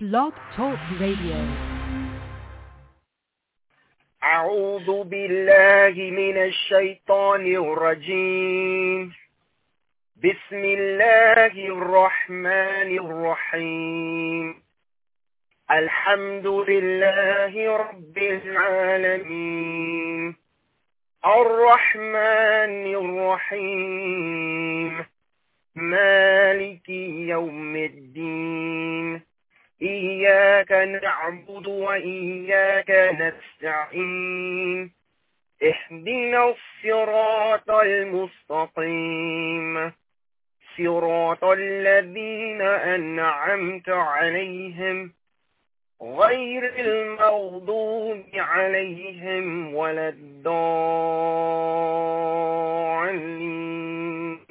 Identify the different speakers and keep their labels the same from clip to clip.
Speaker 1: Blog Talk Radio.
Speaker 2: أعوذ بالله من الشيطان الرجيم. بسم الله الرحمن الرحيم. الحمد لله رب العالمين الرحمن الرحيم مالك يوم الدين إياك نعبد وإياك نستعين اهدنا الصراط المستقيم صراط الذين أنعمت عليهم غير المغضوب عليهم ولا الضالين.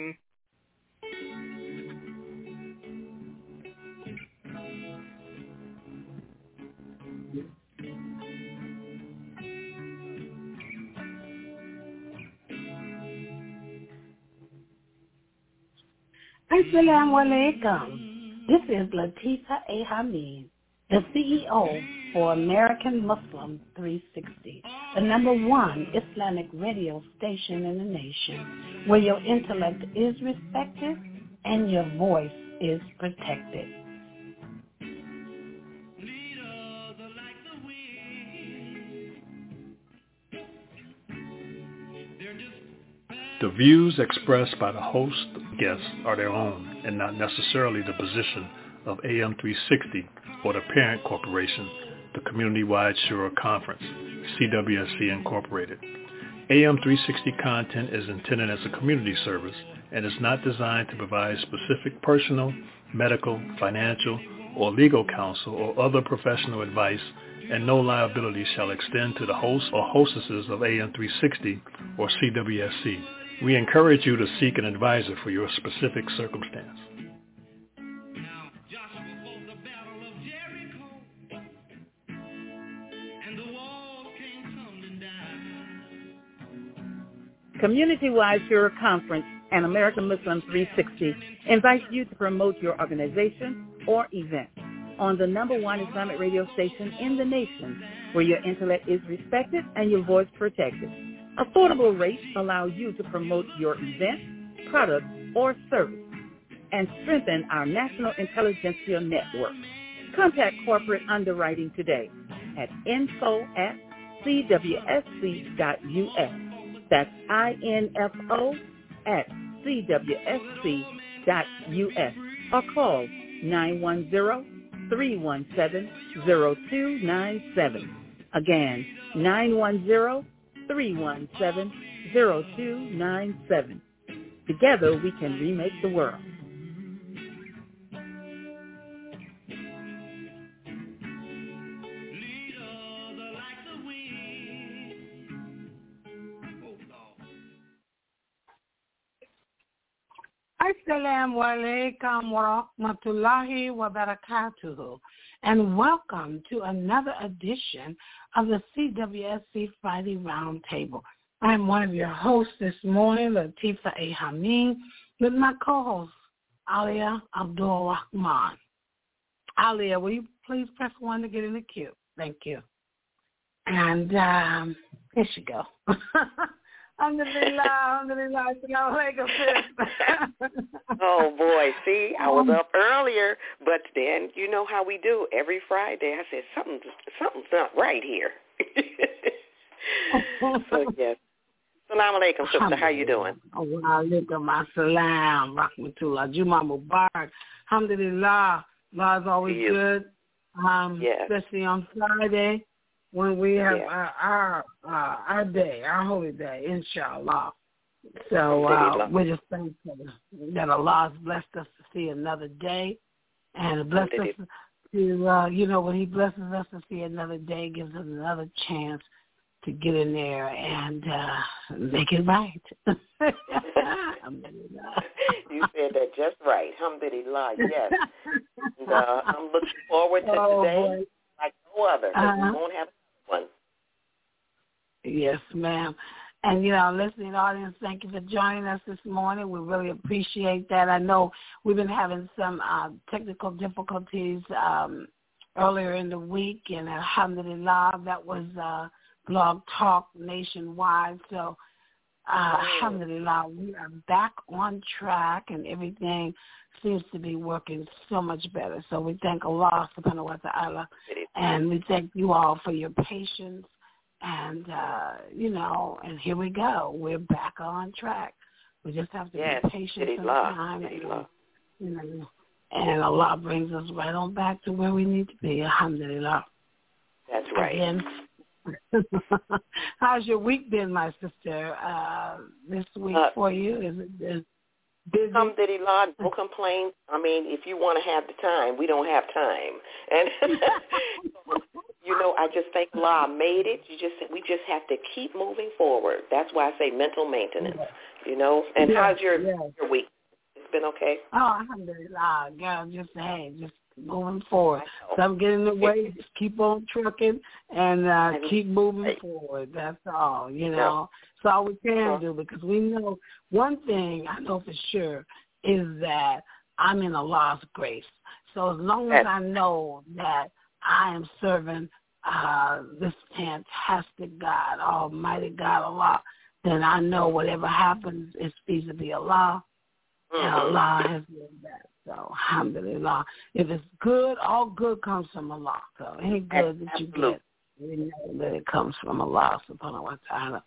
Speaker 3: Assalamu alaikum. This is Latifa A. Hamid, the CEO for American Muslim 360, the #1 Islamic radio station in the nation, where your intellect is respected and your voice is protected.
Speaker 4: The views expressed by the host and guests are their own and not necessarily the position of AM 360 or the parent corporation, the Community-Wide Shura Conference, CWSC Incorporated. AM 360 content is intended as a community service and is not designed to provide specific personal, medical, financial, or legal counsel or other professional advice, and no liability shall extend to the hosts or hostesses of AM 360 or CWSC. We encourage you to seek an advisor for your specific circumstance.
Speaker 5: Community-Wide Shura Conference and American Muslim 360 invites you to promote your organization or event on the #1 Islamic radio station in the nation, where your intellect is respected and your voice protected. Affordable rates allow you to promote your event, product, or service and strengthen our national intelligentsia network. Contact corporate underwriting today at info@cwsc.us. That's info@cwsc.us, or call 910-317-0297. Again, 910-317-0297. Together we can remake the world.
Speaker 3: Assalamu alaikum wa rahmatullahi wa barakatuhu, and welcome to another edition of the CWSC Friday Roundtable. I'm one of your hosts this morning, Latifa A. Hamid, with my co-host, Alia Abdul Rahman. Alia, will you please press 1 to get in the queue? Thank you. And here she go. Alhamdulillah, alhamdulillah.
Speaker 6: Oh, boy. See, I was up earlier, but then you know how we do. Every Friday I said, something's not right here. So, yes. Assalamu alaikum, sister. How you doing?
Speaker 3: Wa alaikum assalam, rahmatullah. Juma Mubarak. Alhamdulillah. Allah is always good,
Speaker 6: yes.
Speaker 3: Especially on Friday when we have our day, our holy day, inshallah. So we're just thankful that Allah has blessed us to see another day, and blessed us to, when he blesses us to see another day, gives us another chance to get in there and make it right.
Speaker 6: You said that just right. Alhamdulillah, yes. And, I'm looking forward to today like no other. We won't have one.
Speaker 3: Yes, ma'am. And, listening audience, thank you for joining us this morning. We really appreciate that. I know we've been having some technical difficulties earlier in the week, and alhamdulillah, that was Blog Talk nationwide. So, alhamdulillah, we are back on track, and everything seems to be working so much better. So we thank Allah subhanahu wa ta'ala, and we thank you all for your patience. And, and here we go. We're back on track. We just have to be patient sometimes. And Allah brings us right on back to where we need to be. Alhamdulillah.
Speaker 6: That's right.
Speaker 3: Again, how's your week been, my sister, this week for you? Is it busy?
Speaker 6: Alhamdulillah, no complaints. I mean, if you want to have the time, we don't have time. And I just think Allah made it. We just have to keep moving forward. That's why I say mental maintenance. And how's your week? It's been okay.
Speaker 3: Oh, alhamdulillah, girl. Just moving forward. Some get in the way. Just keep on trucking and keep moving forward. That's all. It's all we can do, because we know one thing I know for sure is that I'm in Allah's grace. So as long as I know that I am serving this fantastic God, Almighty God, Allah, then I know whatever happens is vis-a-vis Allah, and Allah has done that. So, alhamdulillah. If it's good, all good comes from Allah. So any good that you get, we know that it comes from Allah subhanahu wa ta'ala.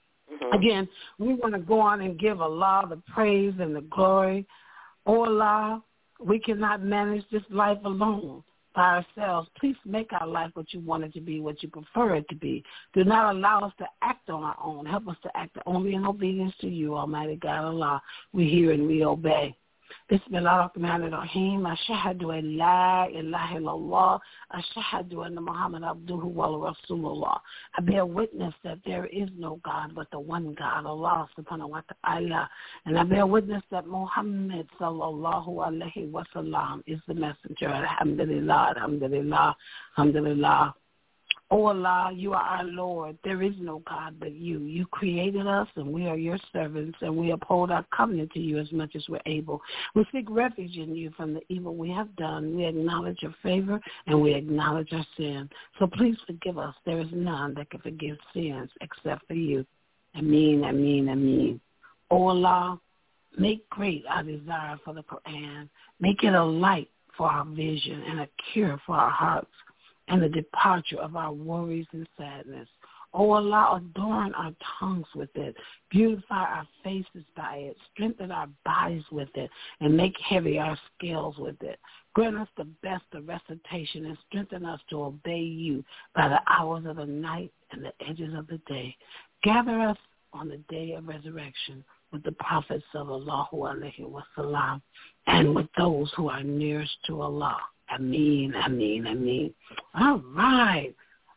Speaker 3: Again, we want to go on and give Allah the praise and the glory. Oh, Allah, we cannot manage this life alone by ourselves. Please make our life what you want it to be, what you prefer it to be. Do not allow us to act on our own. Help us to act only in obedience to you, Almighty God, Allah. We hear and we obey. Bismillah ar-Rahman ar-Rahim. Ashhadu an la ilaha illallah. Ashhadu anna Muhammad abduhu wa rasulullah. I bear witness that there is no God but the one God, Allah subhanahu wa ta'ala. And I bear witness that Muhammad sallallahu alayhi wa sallam is the messenger. Alhamdulillah, alhamdulillah, alhamdulillah. Oh Allah, you are our Lord. There is no God but you. You created us, and we are your servants, and we uphold our covenant to you as much as we're able. We seek refuge in you from the evil we have done. We acknowledge your favor, and we acknowledge our sin. So please forgive us. There is none that can forgive sins except for you. Ameen, ameen, ameen. Oh Allah, make great our desire for the Quran. Make it a light for our vision and a cure for our hearts, and the departure of our worries and sadness. Oh Allah, adorn our tongues with it. Beautify our faces by it. Strengthen our bodies with it. And make heavy our scales with it. Grant us the best of recitation and strengthen us to obey you by the hours of the night and the edges of the day. Gather us on the day of resurrection with the prophets sallallahu alaihi wasallam and with those who are nearest to Allah. Ameen, ameen, ameen. All right.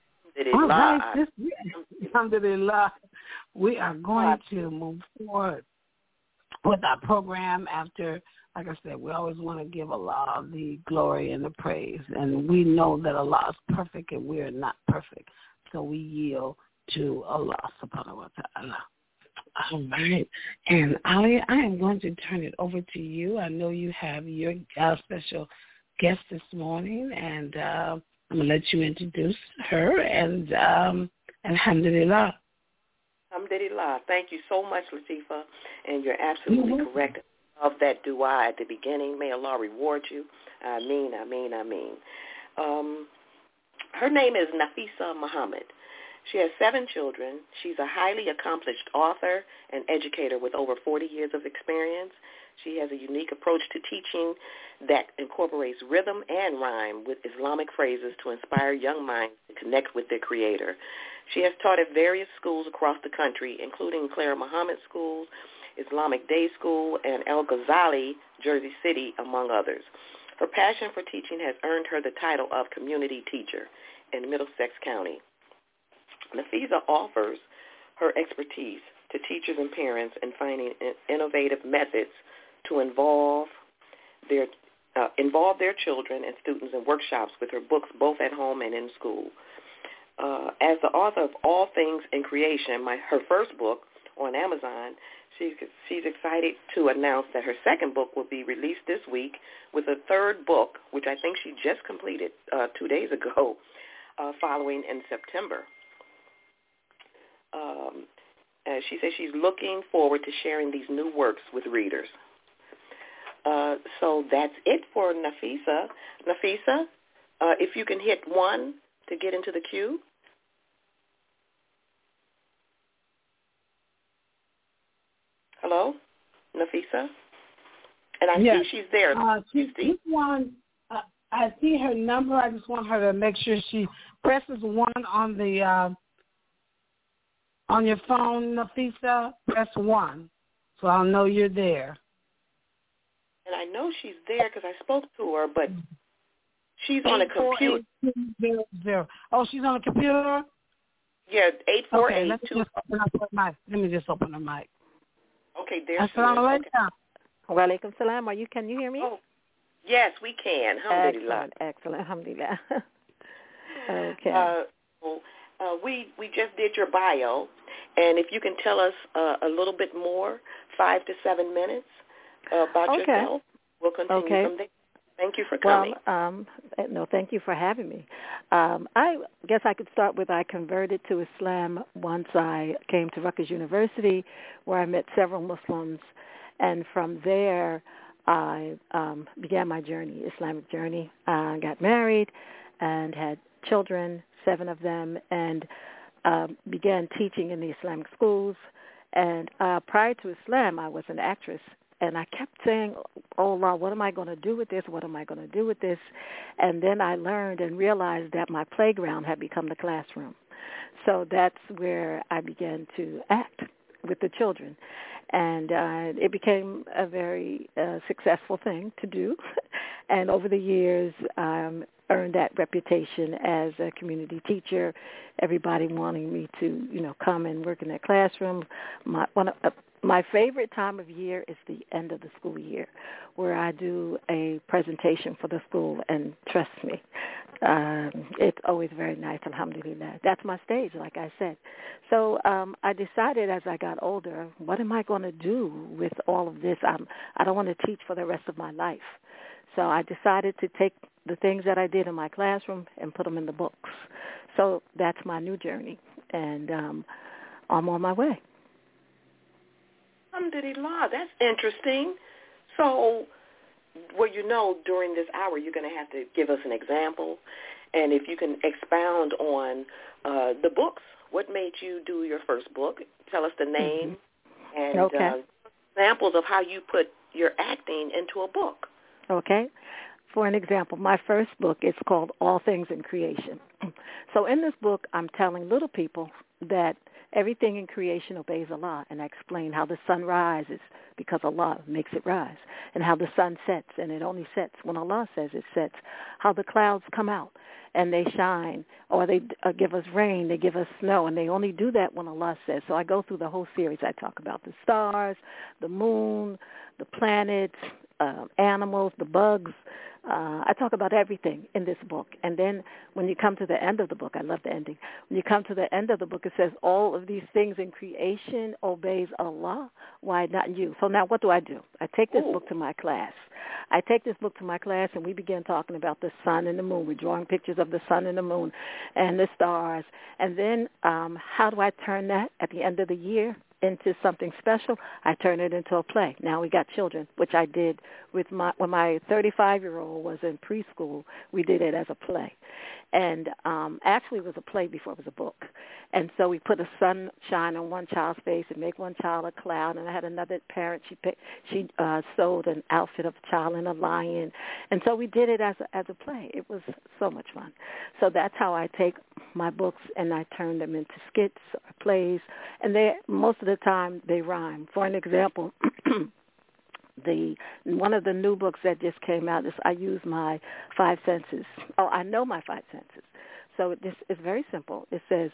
Speaker 3: All right. Alhamdulillah. We are going to move forward with our program after, like I said, we always want to give Allah the glory and the praise. And we know that Allah is perfect and we are not perfect. So we yield to Allah subhanahu wa ta'ala. All right. And Ali, I am going to turn it over to you. I know you have your special guest this morning, and I'm going to let you introduce her, and alhamdulillah.
Speaker 6: Alhamdulillah. Thank you so much, Latifa, and you're absolutely correct of that dua at the beginning. May Allah reward you. Ameen, ameen, ameen. Her name is Nafisa Muhammad. She has 7 children. She's a highly accomplished author and educator with over 40 years of experience. She has a unique approach to teaching that incorporates rhythm and rhyme with Islamic phrases to inspire young minds to connect with their creator. She has taught at various schools across the country, including Clara Muhammad School, Islamic Day School, and El Ghazali, Jersey City, among others. Her passion for teaching has earned her the title of community teacher in Middlesex County. Nafisa offers her expertise to teachers and parents in finding innovative methods to involve their children and students in workshops with her books both at home and in school. As the author of All Things in Creation, her first book on Amazon, she's excited to announce that her second book will be released this week, with a third book, which I think she just completed 2 days ago, following in September. She says she's looking forward to sharing these new works with readers. So that's it for Nafisa. Nafisa, if you can hit 1 to get into the queue. Hello, Nafisa? And I see she's there.
Speaker 3: This one, I see her number. I just want her to make sure she presses 1 on the on your phone, Nafisa. Press 1, so I'll know you're there.
Speaker 6: And I know she's there because I spoke to her, but she's on a computer.
Speaker 3: 848-200. Oh, she's on a computer?
Speaker 6: Yeah, 848.
Speaker 3: Okay, let me just open her mic.
Speaker 6: Okay, there she is.
Speaker 3: Assalamu alaikum.
Speaker 1: Wa alaikum salam. Can you hear me?
Speaker 6: Oh, yes, we can. Alhamdulillah.
Speaker 1: Excellent. Alhamdulillah. Okay.
Speaker 6: We just did your bio, and if you can tell us a little bit more, 5 to 7 minutes about yourself, we'll continue from there. Thank you for coming.
Speaker 1: Well, no, thank you for having me. I guess I could start with I converted to Islam once I came to Rutgers University, where I met several Muslims, and from there I began my journey, Islamic journey. I got married and had children, 7 of them, and began teaching in the Islamic schools. And prior to Islam, I was an actress. And I kept saying, oh, Allah, what am I going to do with this? What am I going to do with this? And then I learned and realized that my playground had become the classroom. So that's where I began to act with the children. And it became a very successful thing to do. And over the years, earned that reputation as a community teacher, everybody wanting me to, come and work in their classroom. My favorite time of year is the end of the school year, where I do a presentation for the school, and trust me, it's always very nice, alhamdulillah. That's my stage, like I said. So I decided as I got older, what am I going to do with all of this? I don't want to teach for the rest of my life. So I decided to take the things that I did in my classroom and put them in the books. So that's my new journey, and I'm on my way.
Speaker 6: Alhamdulillah, that's interesting. So, during this hour, you're going to have to give us an example, and if you can expound on the books. What made you do your first book? Tell us the name and examples of how you put your acting into a book.
Speaker 1: Okay. For an example, my first book is called All Things in Creation. So in this book, I'm telling little people that everything in creation obeys Allah, and I explain how the sun rises because Allah makes it rise, and how the sun sets, and it only sets when Allah says it sets, how the clouds come out and they shine, or they give us rain, they give us snow, and they only do that when Allah says. So I go through the whole series. I talk about the stars, the moon, the planets, animals, the bugs. I talk about everything in this book. And then when you come to the end of the book, I love the ending. When you come to the end of the book, it says all of these things in creation obeys Allah. Why not you? So now what do? I take this book to my class. And we begin talking about the sun and the moon. We're drawing pictures of the sun and the moon and the stars. And then how do I turn that at the end of the year into something special? I turn it into a play. Now we got children, which I did with when my 35-year-old was in preschool. We did it as a play. And actually it was a play before it was a book. And so we put a sunshine on one child's face and make one child a cloud. And I had another parent, she sewed an outfit of a child and a lion. And so we did it as a play. It was so much fun. So that's how I take my books and I turn them into skits or plays. And most of the time they rhyme. For an example, one of the new books that just came out is I use my 5 senses. Oh, I know my 5 senses. So this is very simple. It says,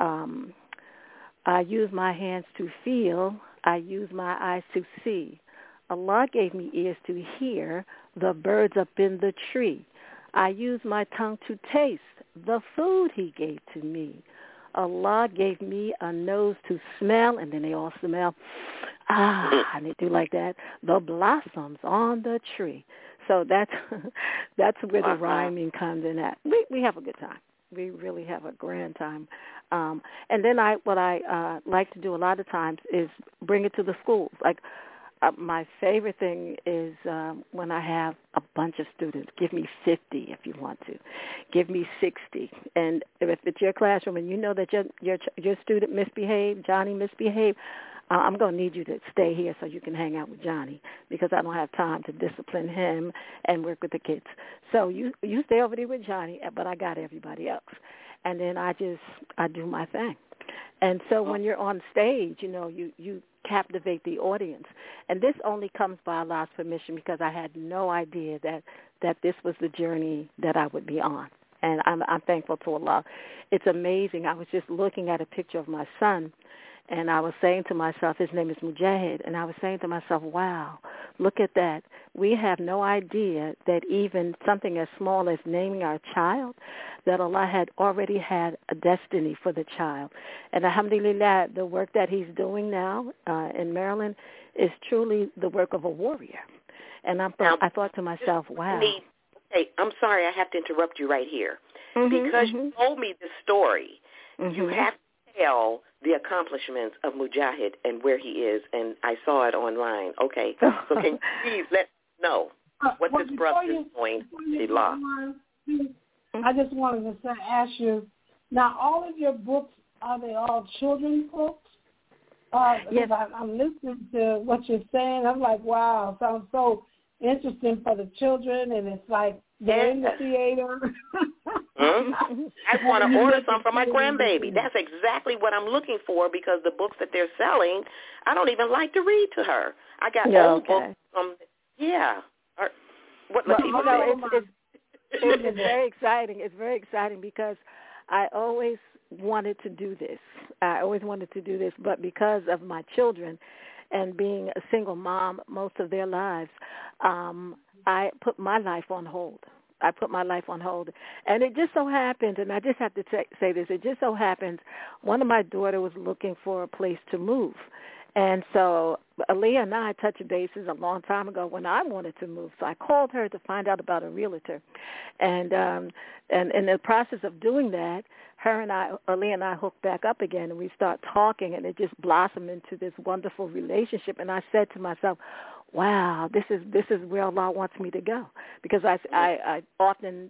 Speaker 1: I use my hands to feel. I use my eyes to see. Allah gave me ears to hear the birds up in the tree. I use my tongue to taste the food he gave to me. Allah gave me a nose to smell, and then they all smell. And they do like that. The blossoms on the tree. So that's where the rhyming comes in at. We have a good time. We really have a grand time. And then what I like to do a lot of times is bring it to the schools. Like my favorite thing is when I have a bunch of students. Give me 50 if you want to. Give me 60. And if it's your classroom and you know that your student misbehaved, Johnny misbehaved, I'm going to need you to stay here so you can hang out with Johnny because I don't have time to discipline him and work with the kids. So you stay over there with Johnny, but I got everybody else. And then I do my thing. And so when you're on stage, you captivate the audience. And this only comes by Allah's permission because I had no idea that this was the journey that I would be on. And I'm thankful to Allah. It's amazing. I was just looking at a picture of my son, and I was saying to myself, his name is Mujahid, and I was saying to myself, wow, look at that. We have no idea that even something as small as naming our child, that Allah had already had a destiny for the child. And alhamdulillah, the work that he's doing now in Maryland is truly the work of a warrior. And I thought to myself, wow.
Speaker 6: Hey, I'm sorry, I have to interrupt you right here. Because you told me this story, you have to tell the accomplishments of Mujahid and where he is, and I saw it online. Okay, so can you please let us know what this brother is doing?
Speaker 3: I just wanted to ask you, now all of your books, are they all children's books?
Speaker 1: Yes.
Speaker 3: I'm listening to what you're saying. I'm like, wow, sounds so interesting for the children, and it's like they're in the theater.
Speaker 6: I want to order some for my grandbaby. That's exactly what I'm looking for because the books that they're selling, I don't even like to read to her. I got old books from,
Speaker 1: It's very exciting. It's very exciting because I always wanted to do this. But because of my children and being a single mom most of their lives, I put my life on hold. And it just so happened, and I just have to say this, it just so happens one of my daughter was looking for a place to move. And so Aaliyah and I touched bases a long time ago when I wanted to move. So I called her to find out about a realtor. And in the process of doing that, Aaliyah and I hooked back up again, and we start talking, and it just blossomed into this wonderful relationship. And I said to myself, wow, this is where Allah wants me to go, because I often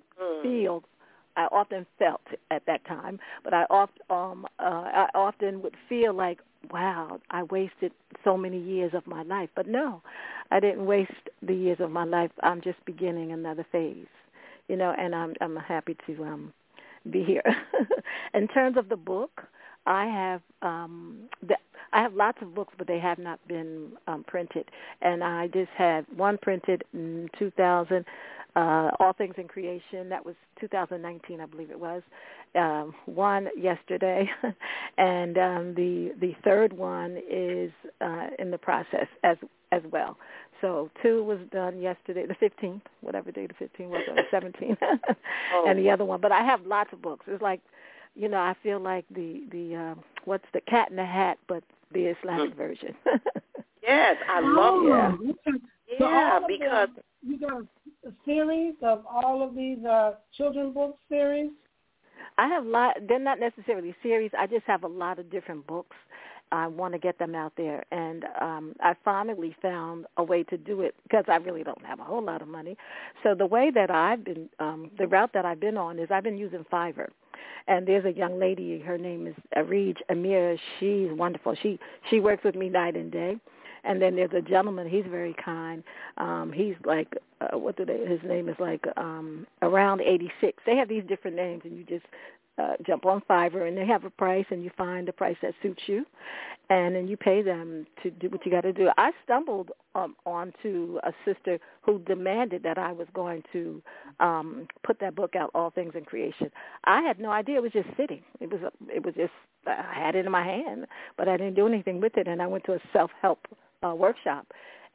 Speaker 1: felt at that time, but I often would feel like, wow, I wasted so many years of my life. But no, I didn't waste the years of my life. I'm just beginning another phase, and I'm happy to be here. In terms of the book, I have lots of books, but they have not been printed. And I just had one printed in 2000, All Things in Creation. That was 2019, I believe it was. One yesterday, and the third one is in the process as well. So 2 was done yesterday, the 15th, whatever day the 15th was, or the 17th, and the other one. But I have lots of books. It's like, I feel like the what's the Cat in the Hat, but the Islamic version.
Speaker 6: Yes, I love
Speaker 3: that.
Speaker 6: Yeah, because
Speaker 3: you got a series of all of these children's book series.
Speaker 1: I have they're not necessarily series. I just have a lot of different books. I want to get them out there, and I finally found a way to do it because I really don't have a whole lot of money. So the way that the route that I've been on is I've been using Fiverr. And there's a young lady, her name is Arij Amir. She's wonderful. She works with me night and day. And then there's a gentleman, he's very kind. He's like, his name is like around 86. They have these different names, and you just jump on Fiverr, and they have a price, and you find a price that suits you, and then you pay them to do what you got to do. I stumbled onto a sister who demanded that I was going to put that book out, All Things in Creation. I had no idea. It was just sitting. It was just, I had it in my hand, but I didn't do anything with it, and I went to a self-help workshop.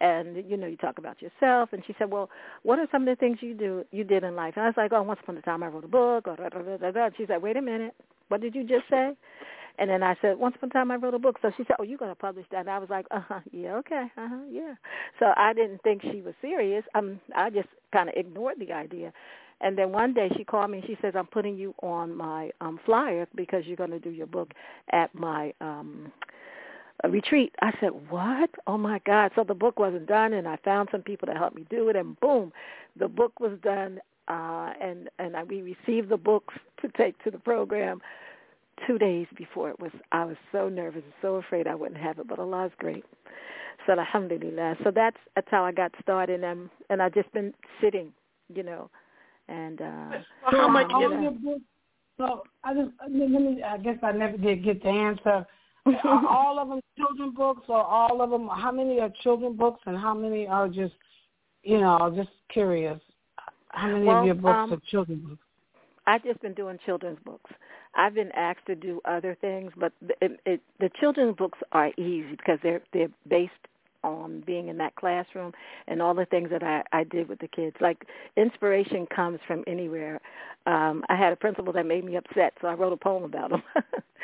Speaker 1: and, you talk about yourself. And she said, well, what are some of the things you did in life? And I was like, once upon a time I wrote a book. Or da, da, da, da, da. She said, wait a minute. What did you just say? And then I said, once upon a time I wrote a book. So she said, you're going to publish that? And I was like, yeah, okay, yeah. So I didn't think she was serious. I just kind of ignored the idea. And then one day she called me and she says, I'm putting you on my flyer because you're going to do your book at my retreat. I said, what? Oh, my God. So the book wasn't done, and I found some people to help me do it, and boom, the book was done, and we received the books to take to the program 2 days before it was. I was so nervous and so afraid I wouldn't have it, but Allah is great. So alhamdulillah. So that's how I got started, and I've just been sitting, and
Speaker 3: how much your book? So I guess I never did get the answer. Are all of them children books, or all of them? How many are children books, and how many are just, just curious? How many of your books are children books?
Speaker 1: I've just been doing children's books. I've been asked to do other things, but the children's books are easy because they're based on being in that classroom and all the things that I did with the kids. Like, inspiration comes from anywhere. I had a principal that made me upset, so I wrote a poem about him,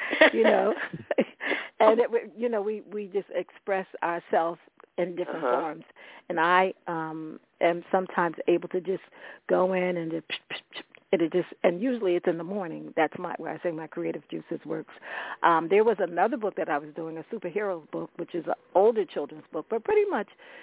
Speaker 1: and we just express ourselves in different forms. And I am sometimes able to just go in and and usually it's in the morning. That's where I say my creative juices works. There was another book that I was doing, a superhero book, which is an older children's book, but pretty much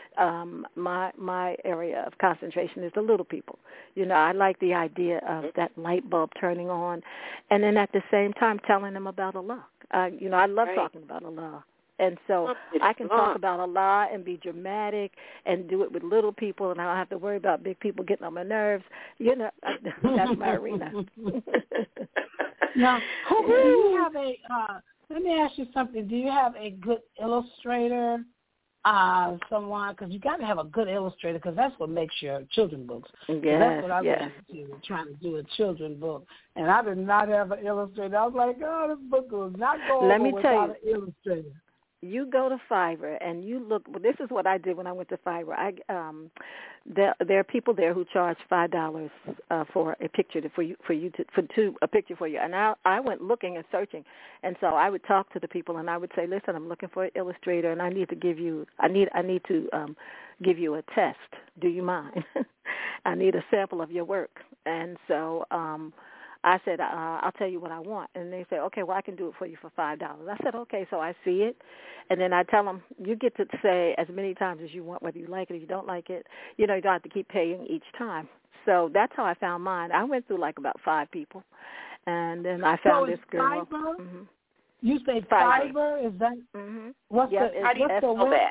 Speaker 1: my area of concentration is the little people. I like the idea of that light bulb turning on, and then at the same time telling them about Allah. I love talking about Allah. And so I can talk about Allah and be dramatic and do it with little people, and I don't have to worry about big people getting on my nerves. That's my arena.
Speaker 3: Now, do you have let me ask you something. Do you have a good illustrator, someone? Because you got to have a good illustrator, because that's what makes your children books.
Speaker 1: Yes,
Speaker 3: that's what I was trying to do, a children book. And I did not have an illustrator. I was like, this book will not go over without an illustrator.
Speaker 1: You go to Fiverr and you look. Well, this is what I did when I went to Fiverr. There are people there who charge $5 for a picture a picture for you. And I went looking and searching, and so I would talk to the people and I would say, listen, I'm looking for an illustrator, and I need to give you a test. Do you mind? I need a sample of your work. And so I said, I'll tell you what I want. And they said, okay, well, I can do it for you for $5. I said, okay. So I see it. And then I tell them, you get to say as many times as you want, whether you like it or you don't like it. You don't have to keep paying each time. So that's how I found mine. I went through like about 5 people. And then I found this girl.
Speaker 3: Fiverr? Mm-hmm. You say Fiverr? Is that?
Speaker 1: Mm-hmm.
Speaker 3: What's the website?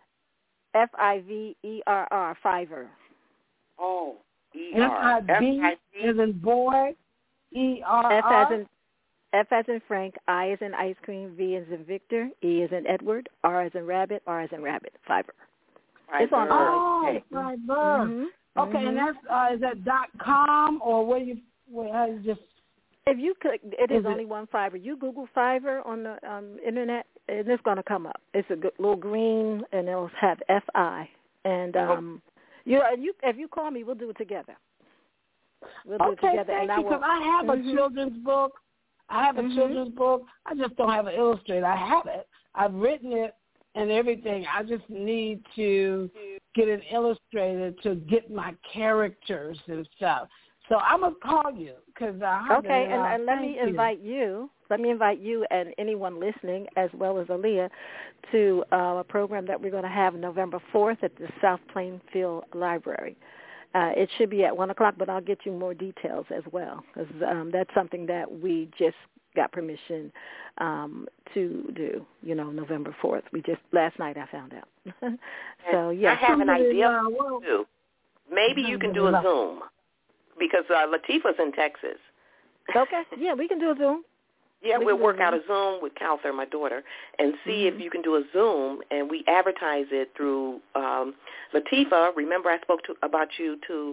Speaker 1: Fiverr, Fiverr.
Speaker 6: Oh,
Speaker 3: F-I-B as in boy, E-R-R.
Speaker 1: F as in Frank, I as in ice cream, V as in Victor, E as in Edward, R as in rabbit, R as in rabbit. Fiverr. It's on
Speaker 3: Fiverr. Mm-hmm. Okay, and that's is that .com or where you just?
Speaker 1: If you click, it is only one Fiverr. You Google Fiverr on the internet, and it's going to come up. It's a little green, and it'll have F-I. And if you call me, we'll do it together. We'll do it together.
Speaker 3: Thank you, because I have a children's book. I have a children's book. I just don't have an illustrator. I have it. I've written it and everything. I just need to get an illustrator to get my characters and stuff. So I'm going to call you. And
Speaker 1: let me invite you. Let me invite you and anyone listening, as well as Aaliyah, to a program that we're going to have November 4th at the South Plainfield Library. It should be at 1 o'clock, but I'll get you more details as well, because that's something that we just got permission to do, November 4th. Last night I found out. So, yeah.
Speaker 6: I have an idea, too. Maybe you can do a Zoom, because Latifah's in Texas.
Speaker 1: Okay. Yeah, we can do a Zoom.
Speaker 6: Yeah, we'll work out a Zoom with Calther, my daughter, and see if you can do a Zoom, and we advertise it through Latifah. Remember, I spoke about you to.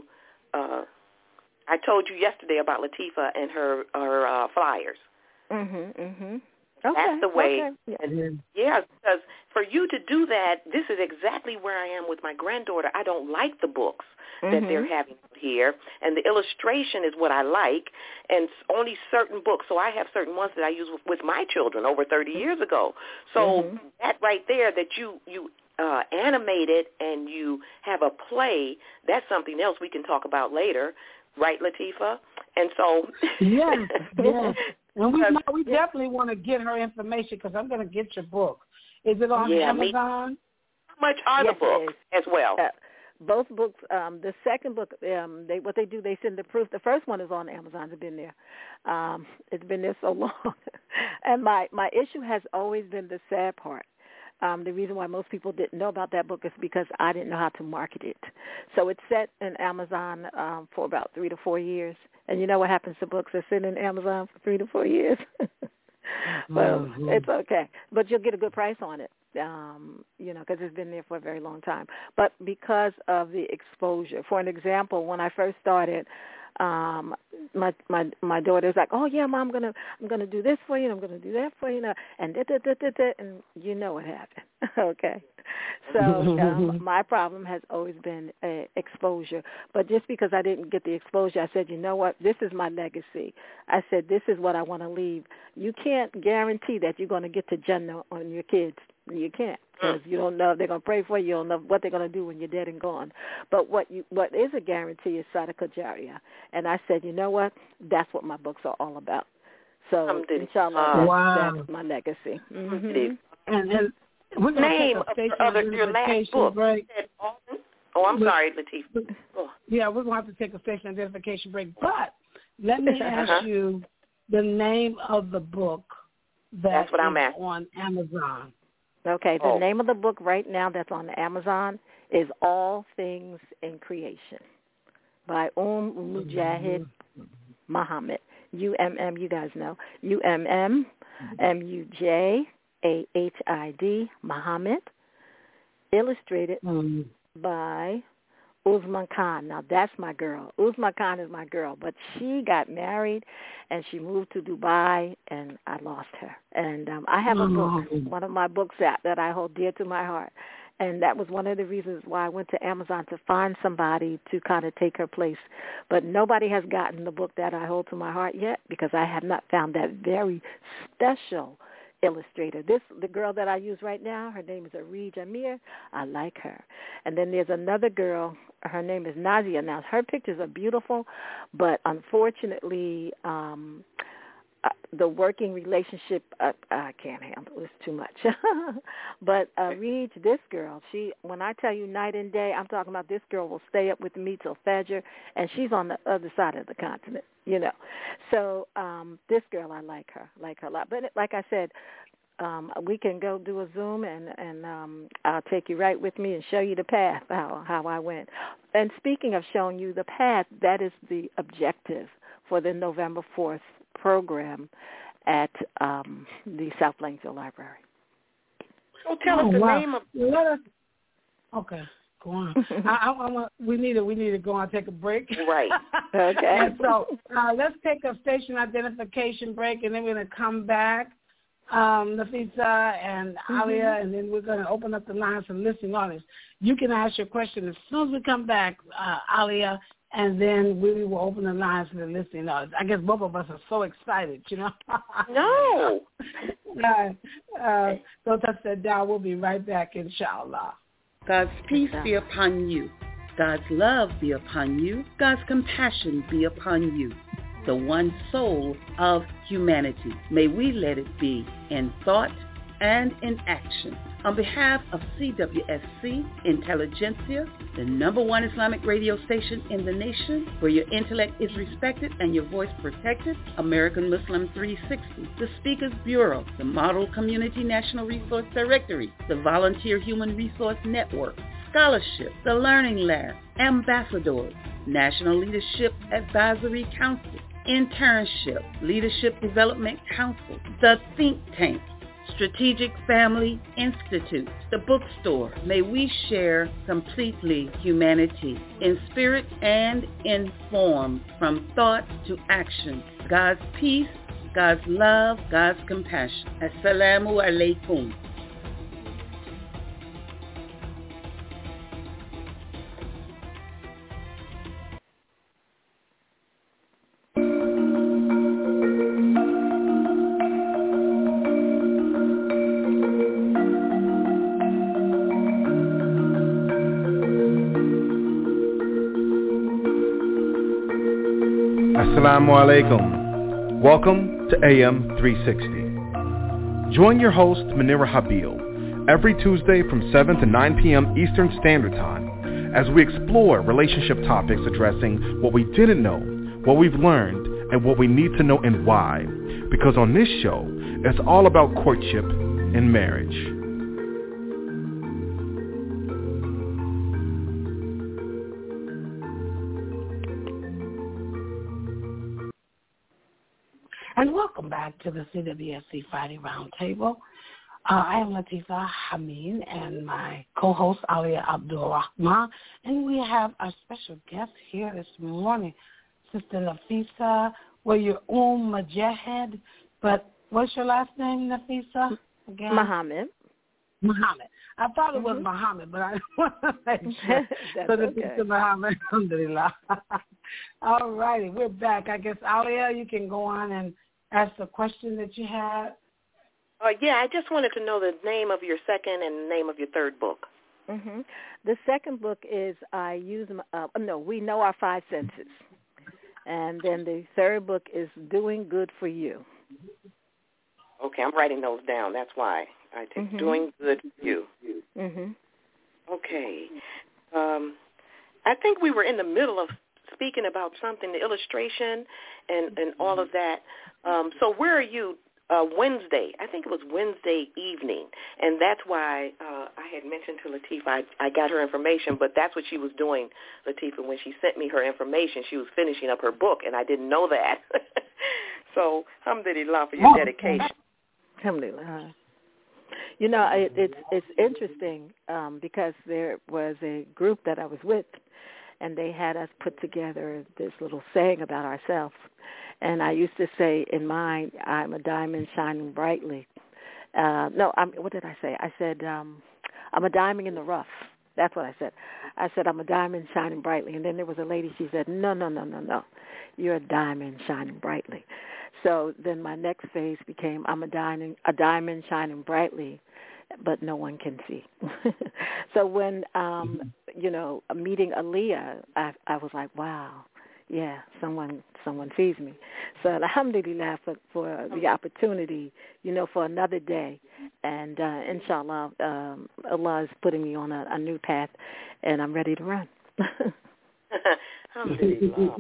Speaker 6: I told you yesterday about Latifah and her flyers. That's the way.
Speaker 1: Okay.
Speaker 6: And, yeah, because for you to do that, this is exactly where I am with my granddaughter. I don't like the books that they're having here, and the illustration is what I like, and only certain books. So I have certain ones that I use with my children over 30 years ago. So that right there, that you animate it and you have a play, that's something else we can talk about later. Right, Latifah? And so...
Speaker 3: Yes. And we definitely want to get her information because I'm going to get your book. Is it on Amazon?
Speaker 6: How much are the books as well?
Speaker 1: Both books. The second book, they send the proof. The first one is on Amazon. It's been there. It's been there so long. And my issue has always been the sad part. The reason why most people didn't know about that book is because I didn't know how to market it. So it's set in Amazon for about 3 to 4 years. And you know what happens to books that sit in Amazon for 3 to 4 years? Well, it's okay. But you'll get a good price on it, because it's been there for a very long time. But because of the exposure, for an example, when I first started, my daughter was like, "Oh yeah, Mom, I'm gonna do this for you, and I'm gonna do that for you," and and you know what happened. Okay, so my problem has always been exposure. But just because I didn't get the exposure, I said, you know what, this is my legacy. I said, this is what I want to leave. You can't guarantee that you're going to get to Jannah on your kids. You can't, because you don't know if they're going to pray for you. You don't know what they're going to do when you're dead and gone. But what is a guarantee is Sadaqah Jariyah. And I said, you know what? That's what my books are all about. So, inshallah, that's my legacy.
Speaker 3: And we're going to take a station identification break.
Speaker 6: I'm sorry, Latifah.
Speaker 3: Yeah, we're going to have to take a station identification break. But let me ask you the name of the book that's what I'm at on Amazon.
Speaker 1: Okay, the name of the book right now that's on Amazon is All Things in Creation by Mujahid Muhammad. UMM, you guys know. UMM, MUJAHID, Muhammad, illustrated by Uzma Khan. Now, that's my girl. Uzma Khan is my girl, but she got married, and she moved to Dubai, and I lost her. And I have a book, one of my books that I hold dear to my heart, and that was one of the reasons why I went to Amazon to find somebody to kind of take her place. But nobody has gotten the book that I hold to my heart yet because I have not found that very special illustrator. The girl that I use right now, her name is Ari Jamir. I like her. And then there's another girl, her name is Nazia. Now, her pictures are beautiful, but unfortunately, the working relationship, I can't handle. It's too much. But Reed, this girl, when I tell you night and day, I'm talking about this girl will stay up with me till Fajr, and she's on the other side of the continent, So this girl, I like her a lot. But like I said, we can go do a Zoom, and I'll take you right with me and show you the path, how I went. And speaking of showing you the path, that is the objective for the November 4th program at the South Plainfield Library.
Speaker 6: So tell us the name of...
Speaker 3: Okay, go on. We need to go on and take a break.
Speaker 6: Right.
Speaker 1: Okay.
Speaker 3: And so let's take a station identification break, and then we're going to come back, Nafisa and Alia, and then we're going to open up the lines for listening audience. You can ask your question as soon as we come back, Alia, and then we will open the lines for the listening audience. I guess both of us are so excited,
Speaker 6: No.
Speaker 3: Don't touch that dial. We'll be right back, inshallah.
Speaker 5: God's peace be upon you. God's love be upon you. God's compassion be upon you. The one soul of humanity. May we let it be in thought and in action. On behalf of CWSC Intelligentsia, the #1 Islamic radio station in the nation, where your intellect is respected and your voice protected, American Muslim 360, the Speakers Bureau, the Model Community National Resource Directory, the Volunteer Human Resource Network, Scholarship, the Learning Lab, Ambassadors, National Leadership Advisory Council, Internship, Leadership Development Council, the Think Tank, Strategic Family Institute, the bookstore. May we share completely humanity in spirit and in form, from thought to action. God's peace God's love, God's compassion. Assalamu alaikum.
Speaker 7: Assalamu alaikum. Welcome to AM 360. Join your host, Munira Habil, every Tuesday from 7 to 9 p.m. Eastern Standard Time as we explore relationship topics addressing what we didn't know, what we've learned, and what we need to know and why. Because on this show, it's all about courtship and marriage.
Speaker 3: And welcome back to the CWSC Friday Roundtable. I am Latifa Hameen and my co-host Alia Abdul Rahman, and we have our special guest here this morning, Sister Nafisa. Well, you're Mujahed, but what's your last name, Nafisa? Again?
Speaker 1: Muhammad.
Speaker 3: I thought it was Muhammad, but I want to make sure. So this is Muhammad, alhamdulillah. All righty, we're back. I guess, Alia, you can go on and ask the question that you had.
Speaker 6: Yeah, I just wanted to know the name of your second and the name of your third book.
Speaker 1: Mm-hmm. The second book is We Know Our Five Senses. And then the third book is Doing Good for You.
Speaker 6: Okay, I'm writing those down. That's why I take Doing Good for You.
Speaker 1: Mm-hmm.
Speaker 6: Okay. I think we were in the middle of speaking about something, the illustration and all of that. So where are you Wednesday? I think it was Wednesday evening, and that's why I had mentioned to Latifa, I got her information, but that's what she was doing, Latifa. When she sent me her information, she was finishing up her book, and I didn't know that. So, alhamdulillah for your dedication.
Speaker 1: Alhamdulillah. You know, it's interesting because there was a group that I was with, and they had us put together this little saying about ourselves. And I used to say in mine, I'm a diamond shining brightly. What did I say? I said, I'm a diamond in the rough. That's what I said. I said, I'm a diamond shining brightly. And then there was a lady, she said, no. You're a diamond shining brightly. So then my next phase became, I'm a diamond shining brightly, but no one can see. So when, meeting Aaliyah, I was like, wow, yeah, someone sees me. So alhamdulillah for the opportunity, for another day. And inshallah, Allah is putting me on a new path, and I'm ready to run.
Speaker 6: Alhamdulillah.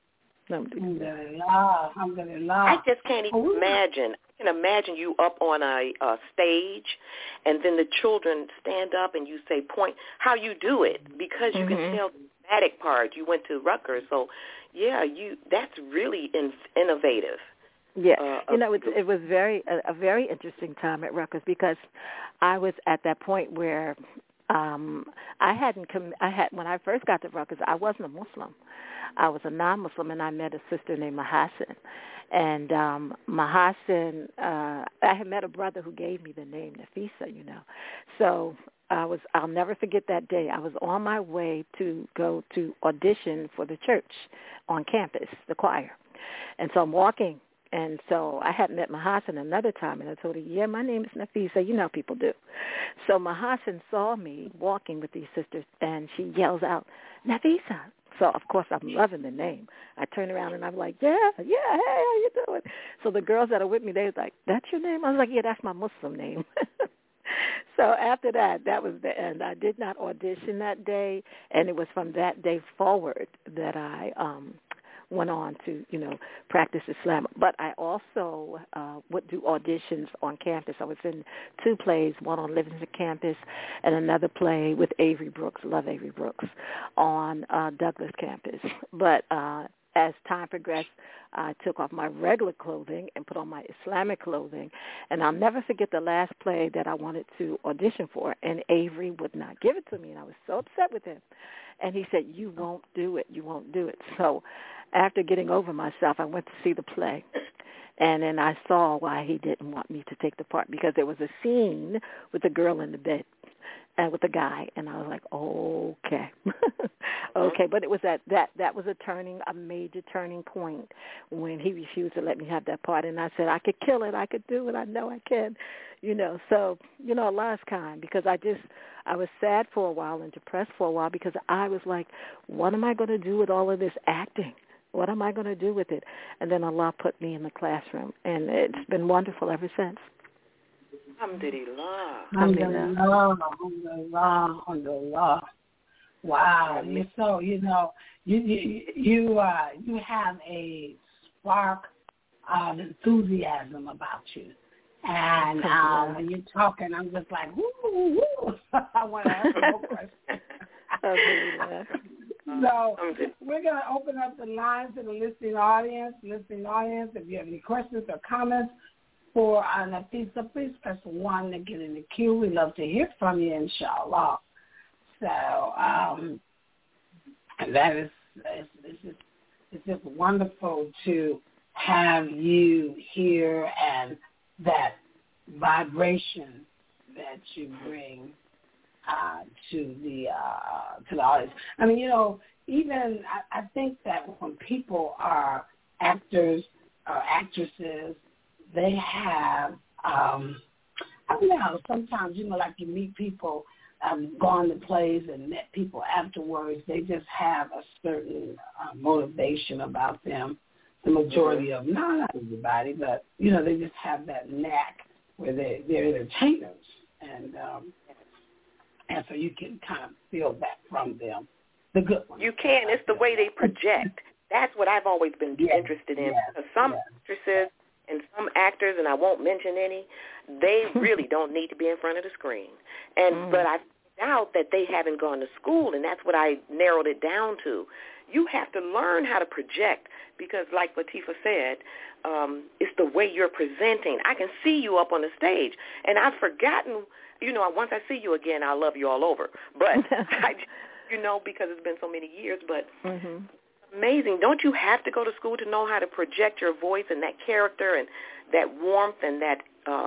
Speaker 3: Alhamdulillah.
Speaker 6: I just can't even imagine. I can imagine you up on a stage, and then the children stand up and you say, point, how you do it, because you can tell the dramatic part. You went to Rutgers, so, yeah, that's really innovative.
Speaker 1: Yeah, it was a very interesting time at Rutgers because I was at that point where when I first got to Rutgers, I wasn't a Muslim. I was a non-Muslim, and I met a sister named Mahasin. And Mahasin, I had met a brother who gave me the name Nafisa, So I'll never forget that day. I was on my way to go to audition for the church on campus, the choir. And so I'm walking. And so I had met Mahasin another time, and I told her, yeah, my name is Nafisa. You know how people do. So Mahasin saw me walking with these sisters, and she yells out, Nafisa. So, of course, I'm loving the name. I turn around, and I'm like, yeah, hey, how you doing? So the girls that are with me, they was like, that's your name? I was like, yeah, that's my Muslim name. So after that was the end. I did not audition that day, and it was from that day forward that I went on to, practice Islam. But I also would do auditions on campus. I was in 2 plays, one on Livingston campus and another play with Avery Brooks, love Avery Brooks, on Douglas campus. But as time progressed, I took off my regular clothing and put on my Islamic clothing. And I'll never forget the last play that I wanted to audition for, and Avery would not give it to me, and I was so upset with him. And he said, you won't do it. So after getting over myself, I went to see the play. And then I saw why he didn't want me to take the part, because there was a scene with the girl in the bed and with the guy, and I was like, okay. Okay, but it was that was a major turning point when he refused to let me have that part, and I said I could kill it, I could do it, I know I can, So a lot's kind, because I was sad for a while and depressed for a while, because I was like, what am I going to do with all of this acting? What am I going to do with it? And then Allah put me in the classroom, and it's been wonderful ever since.
Speaker 6: Alhamdulillah.
Speaker 3: Alhamdulillah. Wow. So you have a spark of enthusiasm about you. And when you're talking, I'm just like, woo. I want to ask more questions. So we're going to open up the lines to the listening audience. If you have any questions or comments for Nafisa, please press 1 to get in the queue. We'd love to hear from you, inshallah. So that is it's just wonderful to have you here, and that vibration that you bring to the audience. I mean, even I think that when people are actors or actresses, they have I don't know. Sometimes like you meet people, gone to plays and met people afterwards. They just have a certain motivation about them. The majority of them, not everybody, but they just have that knack where they're entertainers, and so you can kind of feel that from them. The good ones.
Speaker 6: You can. It's the way they project. That's what I've always been interested in. Some actresses and some actors, and I won't mention any, they really don't need to be in front of the screen. But I found out that they haven't gone to school, and that's what I narrowed it down to. You have to learn how to project, because like Latifah said, it's the way you're presenting. I can see you up on the stage, and I've forgotten, once I see you again, I'll love you all over. But, because it's been so many years, but amazing. Don't you have to go to school to know how to project your voice and that character and that warmth and that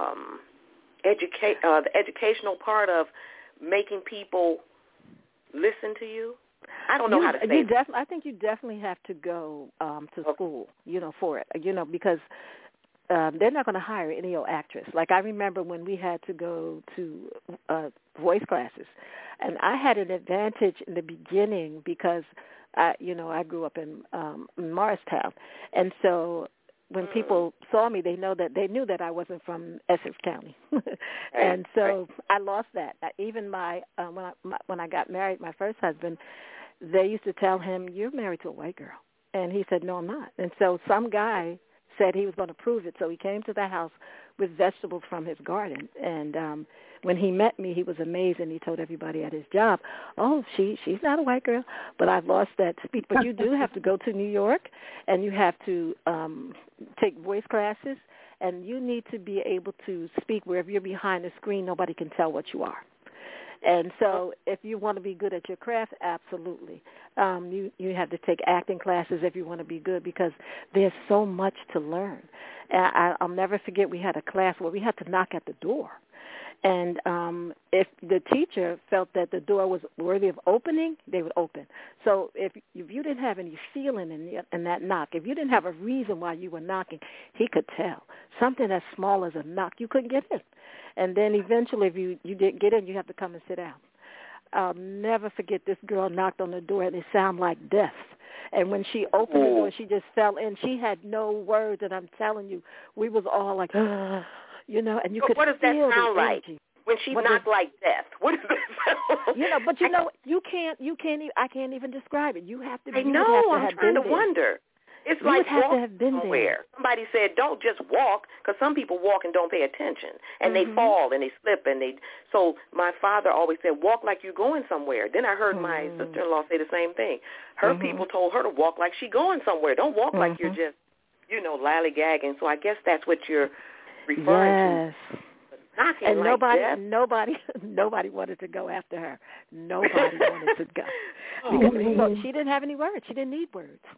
Speaker 6: the educational part of making people listen to you? I don't know how to say it.
Speaker 1: I think you definitely have to go to school, for it, because they're not going to hire any old actress. Like I remember when we had to go to voice classes, and I had an advantage in the beginning because I grew up in Morristown, and so when people saw me, they knew that I wasn't from Essex County, and so I lost that. Even when I got married, my first husband, they used to tell him, "You're married to a white girl," and he said, "No, I'm not." And so some guy said he was going to prove it, so he came to the house with vegetables from his garden, and when he met me, he was amazed, and he told everybody at his job, "Oh, she's not a white girl." But I've lost that speech. But you do have to go to New York, and you have to take voice classes, and you need to be able to speak wherever you're behind the screen. Nobody can tell what you are. And so if you want to be good at your craft, absolutely. You have to take acting classes if you want to be good, because there's so much to learn. I'll never forget, we had a class where we had to knock at the door. And if the teacher felt that the door was worthy of opening, they would open. So if you didn't have any feeling in that knock, if you didn't have a reason why you were knocking, he could tell. Something as small as a knock, you couldn't get in. And then eventually, if you didn't get in, you have to come and sit down. I'll never forget, this girl knocked on the door, and it sounded like death. And when she opened the door, she just fell in. She had no words, and I'm telling you, we was all like, and you could feel the energy.
Speaker 6: What does that sound like? When she knocked like death, what does that sound?
Speaker 1: But I can't even describe it. You have to.
Speaker 6: I know. I'm trying to wonder. It's
Speaker 1: you
Speaker 6: like
Speaker 1: have
Speaker 6: walking
Speaker 1: to have been
Speaker 6: somewhere.
Speaker 1: There.
Speaker 6: Somebody said, "Don't just walk," because some people walk and don't pay attention, and they fall and they slip, and they. So my father always said, "Walk like you're going somewhere." Then I heard my sister-in-law say the same thing. Her people told her to walk like she's going somewhere. Don't walk like you're just, lollygagging. So I guess that's what you're referring to. Knocking
Speaker 1: and
Speaker 6: like
Speaker 1: nobody wanted to go after her. Nobody wanted to go because she didn't have any words. She didn't need words.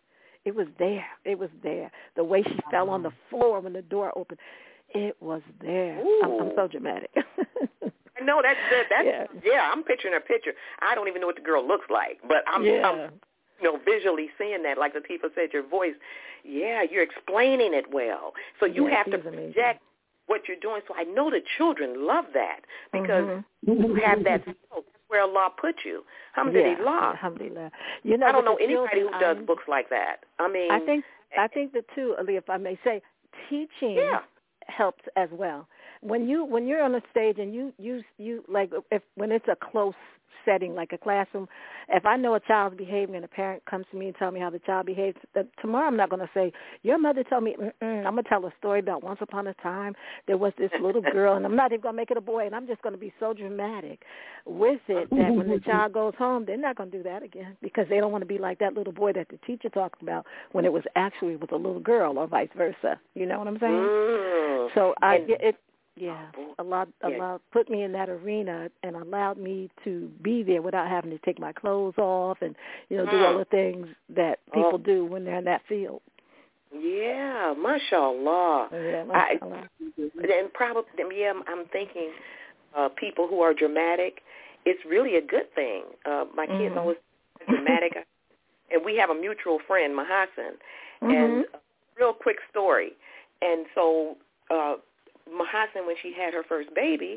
Speaker 1: It was there. It was there. The way she fell on the floor when the door opened, it was there. I'm so dramatic.
Speaker 6: I know that's I'm picturing her picture. I don't even know what the girl looks like, but I'm visually seeing that. Like Latifah said, your voice, you're explaining it well. So you have to project what you're doing. So I know the children love that because you have that skill. That's where Allah put you. Alhamdulillah.
Speaker 1: Alhamdulillah.
Speaker 6: I don't know anybody who does books like that. I mean,
Speaker 1: I think that too, Ali, if I may say, teaching helps as well. When you're on a stage and you like when it's a close setting like a classroom, if I know a child's behaving and a parent comes to me and tell me how the child behaves, tomorrow I'm not going to say, your mother told me, I'm going to tell a story about once upon a time there was this little girl, and I'm not even going to make it a boy, and I'm just going to be so dramatic with it that when the child goes home, they're not going to do that again because they don't want to be like that little boy that the teacher talked about when it was actually with a little girl or vice versa. You know what I'm saying? So Allah put me in that arena and allowed me to be there without having to take my clothes off and, do all the things that people do when they're in that field.
Speaker 6: Yeah, mashallah.
Speaker 1: Yeah, mashallah.
Speaker 6: I'm thinking people who are dramatic, it's really a good thing. My kids always dramatic. And we have a mutual friend, Mahasan, and a real quick story. And so Mahasan, when she had her first baby,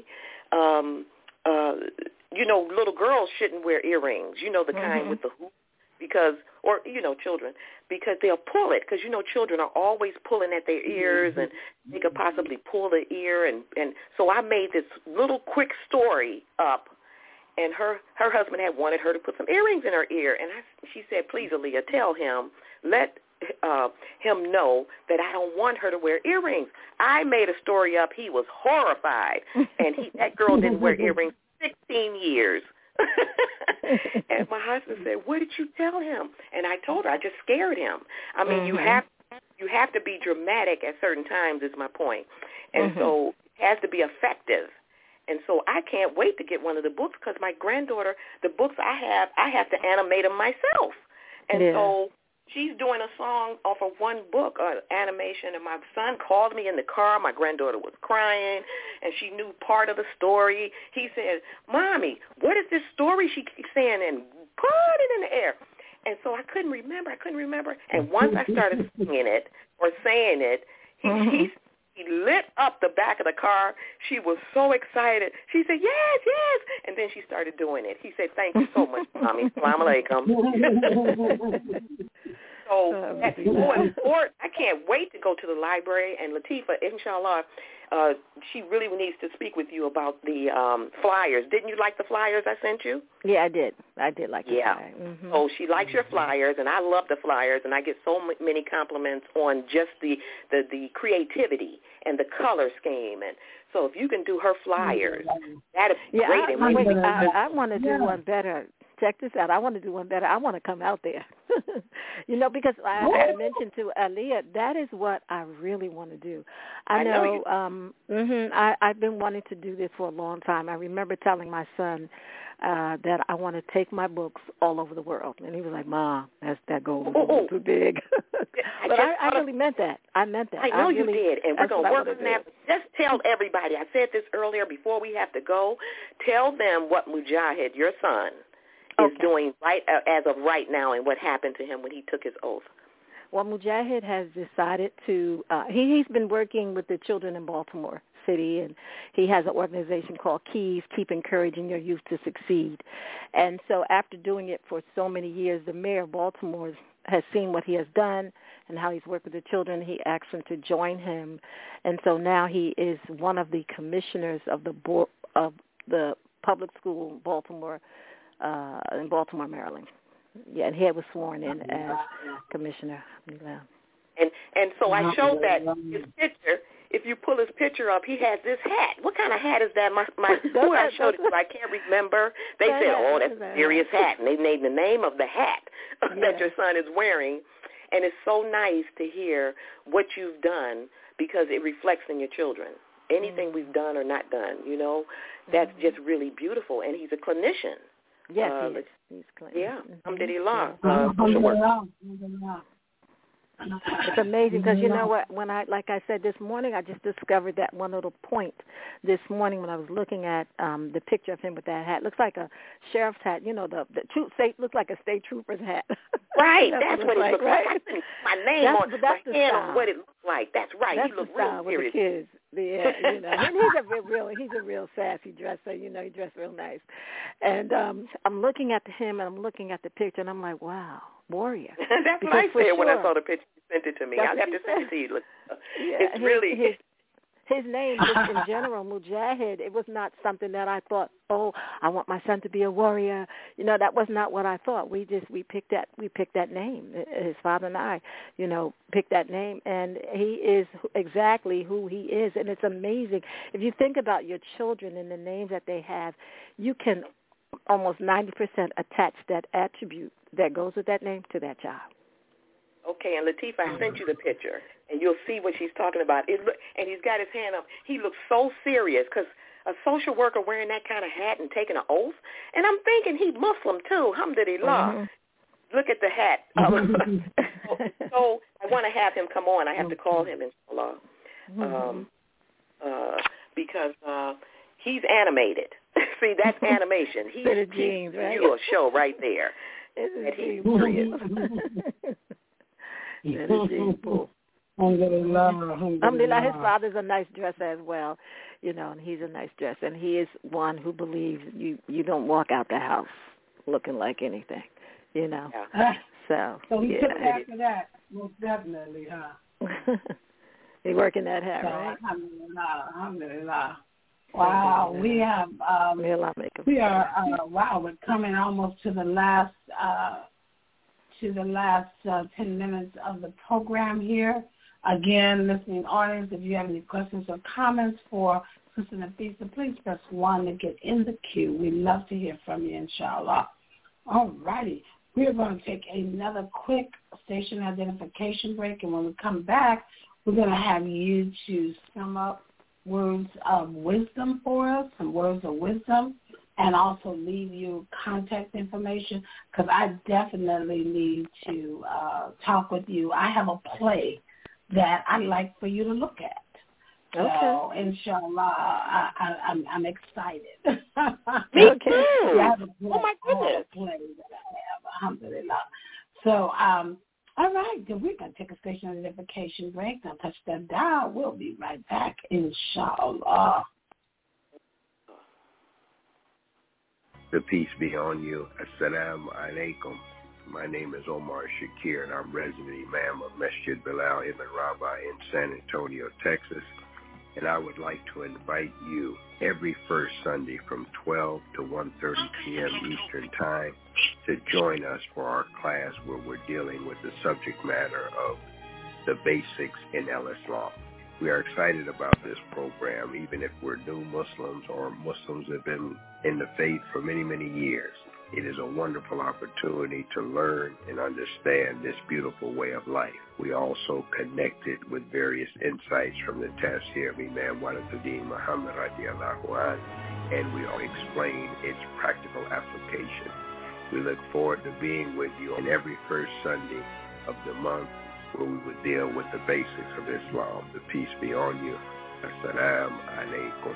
Speaker 6: little girls shouldn't wear earrings, the kind with the hoop, children, because they'll pull it, because, children are always pulling at their ears, and they could possibly pull the ear, and so I made this little quick story up, and her husband had wanted her to put some earrings in her ear, and she said, please, Aaliyah, tell him, let him know that I don't want her to wear earrings. I made a story up. He was horrified, and that girl didn't wear earrings 16 years. And my husband said, what did you tell him? And I told her, I just scared him. I mean, you have to be dramatic at certain times is my point. And so it has to be effective. And so I can't wait to get one of the books because my granddaughter, the books I have to animate them myself. And so she's doing a song off of one book, animation, and my son called me in the car. My granddaughter was crying, and she knew part of the story. He said, Mommy, what is this story she keeps saying? And put it in the air. And so I couldn't remember. And once I started singing it or saying it, he lit up the back of the car. She was so excited. She said, yes, yes. And then she started doing it. He said, thank you so much, Mommy. Assalamu alaikum. So that's so important. I can't wait to go to the library. And Latifah, inshallah, she really needs to speak with you about the flyers. Didn't you like the flyers I sent you?
Speaker 1: Yeah, I did. I did like the flyers.
Speaker 6: So she likes your flyers, and I love the flyers, and I get so many compliments on just the creativity and the color scheme. And so if you can do her flyers, that'd be great.
Speaker 1: I want to do one better. Check this out. I want to do one better. I want to come out there. Because I had mentioned to Aliyah, that is what I really want to do. I know I've been wanting to do this for a long time. I remember telling my son that I want to take my books all over the world. And he was like, Ma, that goal is too big. But I really meant that. I meant that.
Speaker 6: I know you did. And we're going to work on that. Just tell everybody. I said this earlier before we have to go. Tell them what Mujahid, your son, is doing right as of right now and what happened to him when he took his oath.
Speaker 1: Well, Mujahid has decided to, he's been working with the children in Baltimore City, and he has an organization called KEYS, Keep Encouraging Your Youth to Succeed. And so after doing it for so many years, the mayor of Baltimore has seen what he has done and how he's worked with the children. He asked him to join him. And so now he is one of the commissioners of the public school in Baltimore, Maryland. Yeah, and he was sworn in as commissioner.
Speaker 6: And so I showed that his picture. If you pull his picture up, he has this hat. What kind of hat is that? Who I showed it to, I can't remember. They said, oh, that's a serious hat. And they named the name of the hat that your son is wearing. And it's so nice to hear what you've done because it reflects in your children. Anything we've done or not done, that's just really beautiful. And he's a clinician.
Speaker 1: Yes, he is. He's clinician.
Speaker 6: Yeah, alhamdulillah.
Speaker 1: It's amazing because you know what? When like I said this morning, I just discovered that one little point this morning when I was looking at the picture of him with that hat. Looks like a sheriff's hat. You know, the looks like a state trooper's hat.
Speaker 6: Right, that's what it looks like.
Speaker 1: Right?
Speaker 6: I put my name on my hand on what it looks like. That's right.
Speaker 1: That's
Speaker 6: he looks
Speaker 1: the style
Speaker 6: real
Speaker 1: with
Speaker 6: serious.
Speaker 1: the kids. Yeah, you know, and he's a real sassy dresser. You know, he dressed real nice. And I'm looking at him and I'm looking at the picture and I'm like, wow, warrior.
Speaker 6: That's what I said when I saw the picture. You sent it to me. I'll have to send it to you. Look, it's really his name just in general, Mujahid. It was not something that I thought, oh, I want my son to be a warrior. You know, that was not what I thought. We picked that name. His father and I, you know, picked that name, and he is exactly who he is. And it's amazing if you think about your children and the names that they have. You can almost 90% attach that attribute that goes with that name to that child. Okay, and Latifah, I sent you the picture, and you'll see what she's talking about. And he's got his hand up. He looks so serious because a social worker wearing that kind of hat and taking an oath. And I'm thinking he's Muslim, too. Alhamdulillah. Look at the hat. So I want to have him come on. I have to call him, inshallah, because he's animated. See, that's animation. He's
Speaker 1: genes, right?
Speaker 6: You a show right there. And he's serious.
Speaker 1: Alhamdulillah, his father's a nice dresser as well, you know, and he's a nice dresser, and he is one who believes you don't walk out the house looking like anything, you know.
Speaker 6: Yeah.
Speaker 3: So he took after that, most definitely, huh?
Speaker 1: He working that hat,
Speaker 3: so,
Speaker 1: right?
Speaker 3: Alhamdulillah. Wow, we have we're coming almost to the last 10 minutes of the program here. Again, listening audience, if you have any questions or comments for Sister Nafisa, please press 1 to get in the queue. We'd love to hear from you, inshallah. All righty. We're going to take another quick station identification break, and when we come back, we're going to have you to sum up words of wisdom for us, some words of wisdom, and also leave you contact information because I definitely need to talk with you. I have a play that I'd like for you to look at.
Speaker 1: Okay.
Speaker 3: So, inshallah, I'm excited.
Speaker 6: Okay.
Speaker 3: Oh, my goodness. Play that I have, alhamdulillah. So, all right, then we're going to take a station identification break. Now touch that dial. We'll be right back, inshallah.
Speaker 8: The peace be on you. Assalamu alaikum. My name is Omar Shakir, and I'm resident imam of Masjid Bilal Ibn Rabah in San Antonio, Texas. And I would like to invite you every first Sunday from 12 to 1:30 p.m. Eastern Time to join us for our class where we're dealing with the subject matter of the basics in Islam. We are excited about this program, even if we're new Muslims or Muslims have been in the faith for many, many years. It is a wonderful opportunity to learn and understand this beautiful way of life. We also connected with various insights from the Tafsir of Imam Waliduddin Muhammad radiallahu anh, and we all explain its practical application. We look forward to being with you on every first Sunday of the month where we would deal with the basics of Islam. The peace be on you. Assalamu alaikum.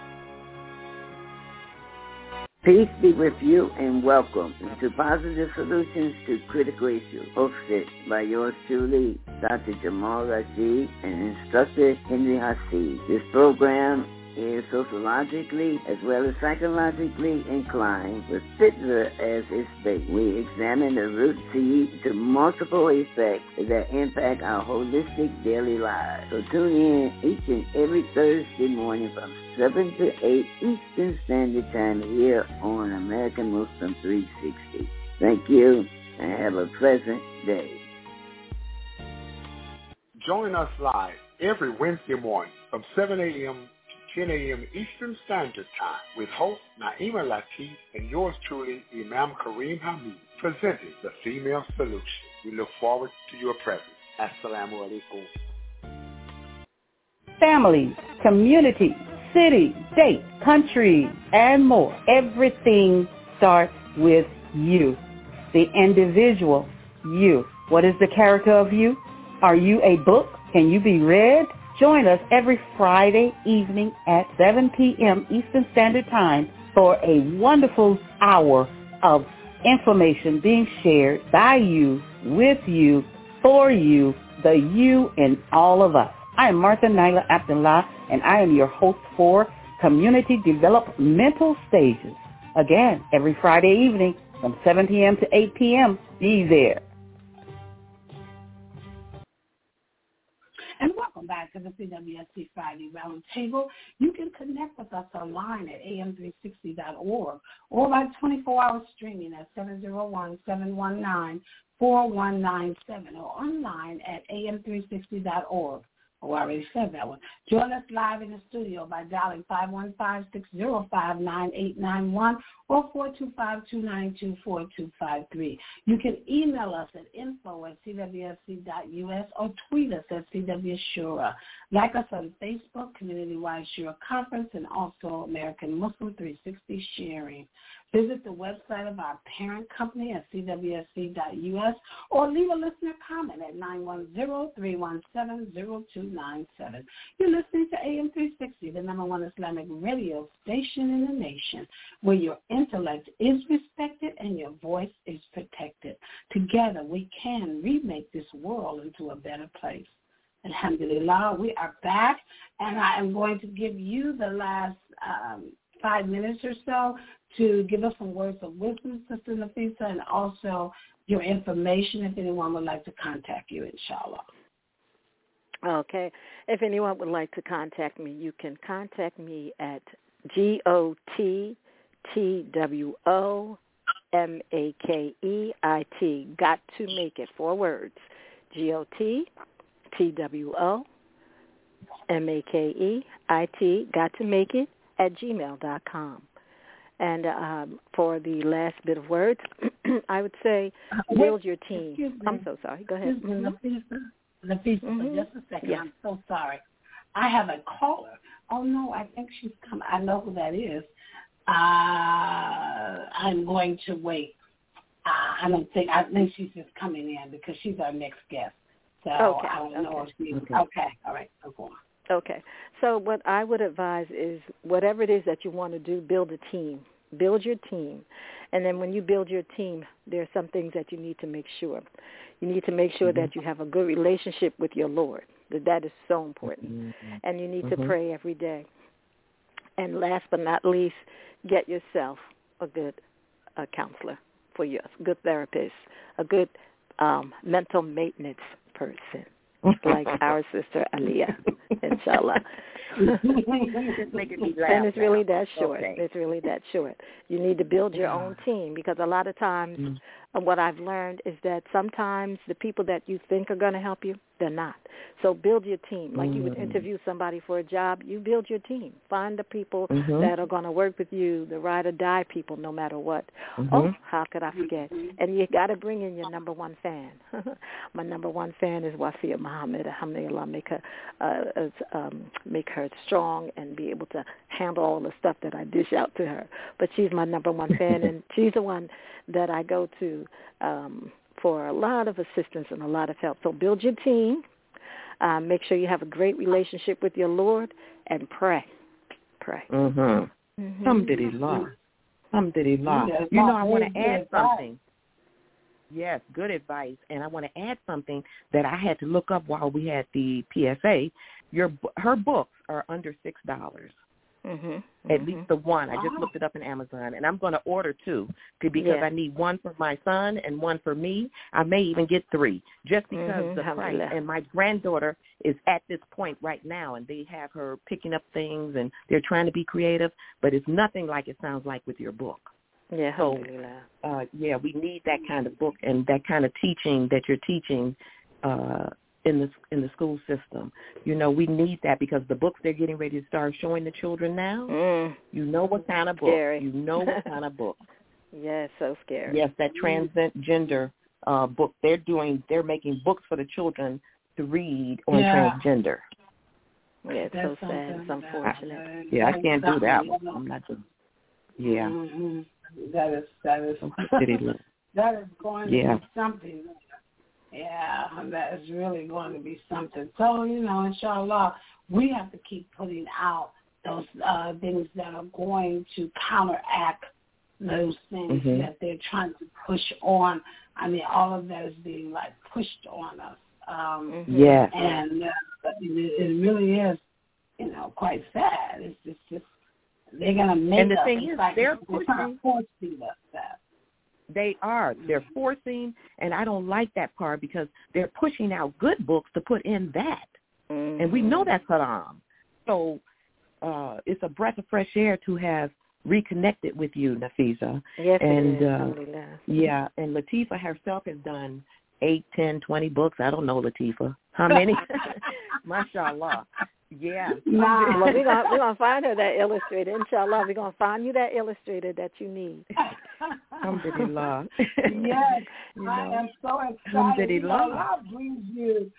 Speaker 9: Peace be with you and welcome to Positive Solutions to Critical Issues, hosted by yours truly, Dr. Jamal Rashid and instructor Henry Hasid. This program is sociologically as well as psychologically inclined with Fitna as its base. We examine the root seed to multiple effects that impact our holistic daily lives. So tune in each and every Thursday morning from 7 to 8 Eastern Standard Time here on American Muslim 360. Thank you and have a pleasant day.
Speaker 10: Join us live every Wednesday morning from 7 a.m. 10 a.m. Eastern Standard Time with host Naima Latif and yours truly, Imam Kareem Hamid, presenting The Female Solution. We look forward to your presence. Assalamu alaikum.
Speaker 5: Family, community, city, state, country, and more. Everything starts with you, the individual, you. What is the character of you? Are you a book? Can you be read? Join us every Friday evening at 7 p.m. Eastern Standard Time for a wonderful hour of information being shared by you, with you, for you, the you in all of us. I am Martha Naila Abdullah, and I am your host for Community Developmental Stages. Again, every Friday evening from 7 p.m. to 8 p.m. Be there.
Speaker 3: And welcome back to the CWSC Friday Roundtable. You can connect with us online at am360.org or by 24-hour streaming at 701-719-4197 or online at am360.org. Oh, I already said that one. Join us live in the studio by dialing 515-605-9891 or 425-292-4253. You can email us at info@cwsc.us or tweet us at CWShura. Like us on Facebook, Community-Wide Shura Conference, and also American Muslim 360 Sharing. Visit the website of our parent company at cwsc.us or leave a listener comment at 910-317-0297. You're listening to AM 360, the #1 Islamic radio station in the nation, where your intellect is respected and your voice is protected. Together, we can remake this world into a better place. Alhamdulillah, we are back, and I am going to give you the last 5 minutes or so to give us some words of wisdom, Sister Nafisa, and also your information if anyone would like to contact you, inshallah.
Speaker 1: Okay. If anyone would like to contact me, you can contact me at GOTTWOMAKEIT, got to make it, 4 words, GOTTWOMAKEIT, got to make it, @gmail.com. And for the last bit of words, I would say build your team. I'm so sorry. Go ahead.
Speaker 3: Nafisa, for just a second. Yeah. I'm so sorry. I have a caller. Oh, no, I think she's come. I know who that is. I'm going to wait. I think she's just coming in because she's our next guest. So
Speaker 1: okay.
Speaker 3: I don't know if she's okay. All right. Go on.
Speaker 1: Okay. So what I would advise is whatever it is that you want to do, build a team. Build your team. And then when you build your team, there are some things that you need to make sure. You need to make sure that you have a good relationship with your Lord. That is so important. And you need to pray every day. And last but not least, get yourself a good counselor for you, a good therapist, a good mental maintenance person. Like our sister Aliyah, inshallah.
Speaker 5: Just making me laugh.
Speaker 1: And it's really that short.
Speaker 5: Okay.
Speaker 1: It's really that short. You need to build your own team because a lot of times what I've learned is that sometimes the people that you think are going to help you, they're not. So build your team. Like you would interview somebody for a job, you build your team. Find the people that are going to work with you, the ride or die people, no matter what. Oh, how could I forget? And you got to bring in your number 1 fan. My number 1 fan is Wafia Muhammad. Alhamdulillah, make her strong and be able to handle all the stuff that I dish out to her. But she's my number 1 fan, and she's the one that I go to for a lot of assistance and a lot of help. So build your team. Make sure you have a great relationship with your Lord, and pray. Pray.
Speaker 5: Alhamdulillah. Alhamdulillah. You know, I want to add something. Yes, good advice. And I want to add something that I had to look up while we had the PSA. Her books are under $6. At least the one. I just looked it up in Amazon, and I'm going to order 2 because I need 1 for my son and 1 for me. I may even get 3 just because the price. And my granddaughter is at this point right now, and they have her picking up things, and they're trying to be creative, but it's nothing like it sounds like with your book.
Speaker 1: Yeah,
Speaker 5: so, we need that kind of book and that kind of teaching that you're teaching in the school system. You know, we need that because the books they're getting ready to start showing the children now, you know what kind of book.
Speaker 1: Scary.
Speaker 5: You know what kind of book.
Speaker 1: Yeah, so scary.
Speaker 5: Yes, that transgender book. They're making books for the children to read on transgender.
Speaker 1: Yeah, it's so sad. It's unfortunate.
Speaker 5: I can't do that one. I'm not just,
Speaker 3: That is going to be something. Yeah, that is really going to be something. So, inshallah, we have to keep putting out those things that are going to counteract those things that they're trying to push on. I mean, all of that is being, pushed on us.
Speaker 5: Yes.
Speaker 3: And it really is, quite sad. It's just they're going to make us.
Speaker 5: And the thing is, they're
Speaker 3: pushing, forcing us that.
Speaker 5: They are. They're forcing, and I don't like that part because they're pushing out good books to put in that. And we know that's haram. So it's a breath of fresh air to have reconnected with you, Nafisa.
Speaker 1: Yes,
Speaker 5: and,
Speaker 1: it is.
Speaker 5: Yeah, and Latifah herself has done 8, 10, 20 books. I don't know, Latifah. How many? MashaAllah. Yeah.
Speaker 1: Well, we're gonna find her that illustrator. Inshallah, we're going to find you that illustrator that you need.
Speaker 5: Alhamdulillah.
Speaker 3: Yes, I am so excited. Allah brings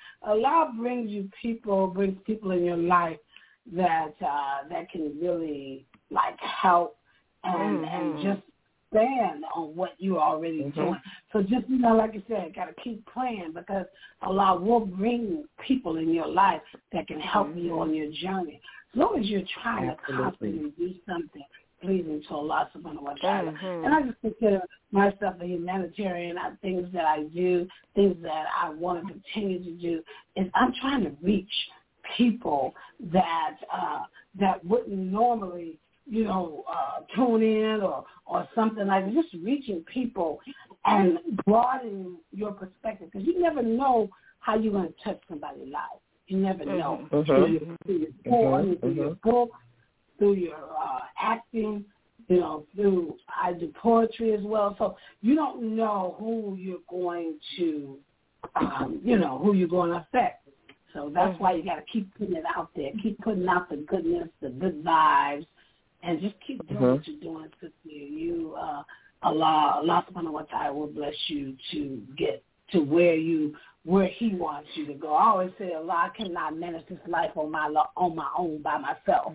Speaker 3: you people in your life that can really help and just stand on what you're already doing. So just, like you said, got to keep praying because Allah will bring people in your life that can help you on your journey. As long as you're trying to constantly do something pleasing to Allah subhanahu wa ta'ala. And I just consider myself a humanitarian. Things that I do, things that I want to continue to do, is I'm trying to reach people that wouldn't normally tune in or something like that. Just reaching people and broadening your perspective because you never know how you're going to touch somebody's life. You never know. Through your poem, through your book, through your acting, through I do poetry as well. So you don't know who you're going to, who you're going to affect. So that's why you got to keep putting it out there, keep putting out the goodness, the good vibes, and just keep doing what you're doing, sister. You, Allah subhanahu wa ta'ala will bless you to get to where He wants you to go. I always say, Allah, I cannot manage this life on my own by myself.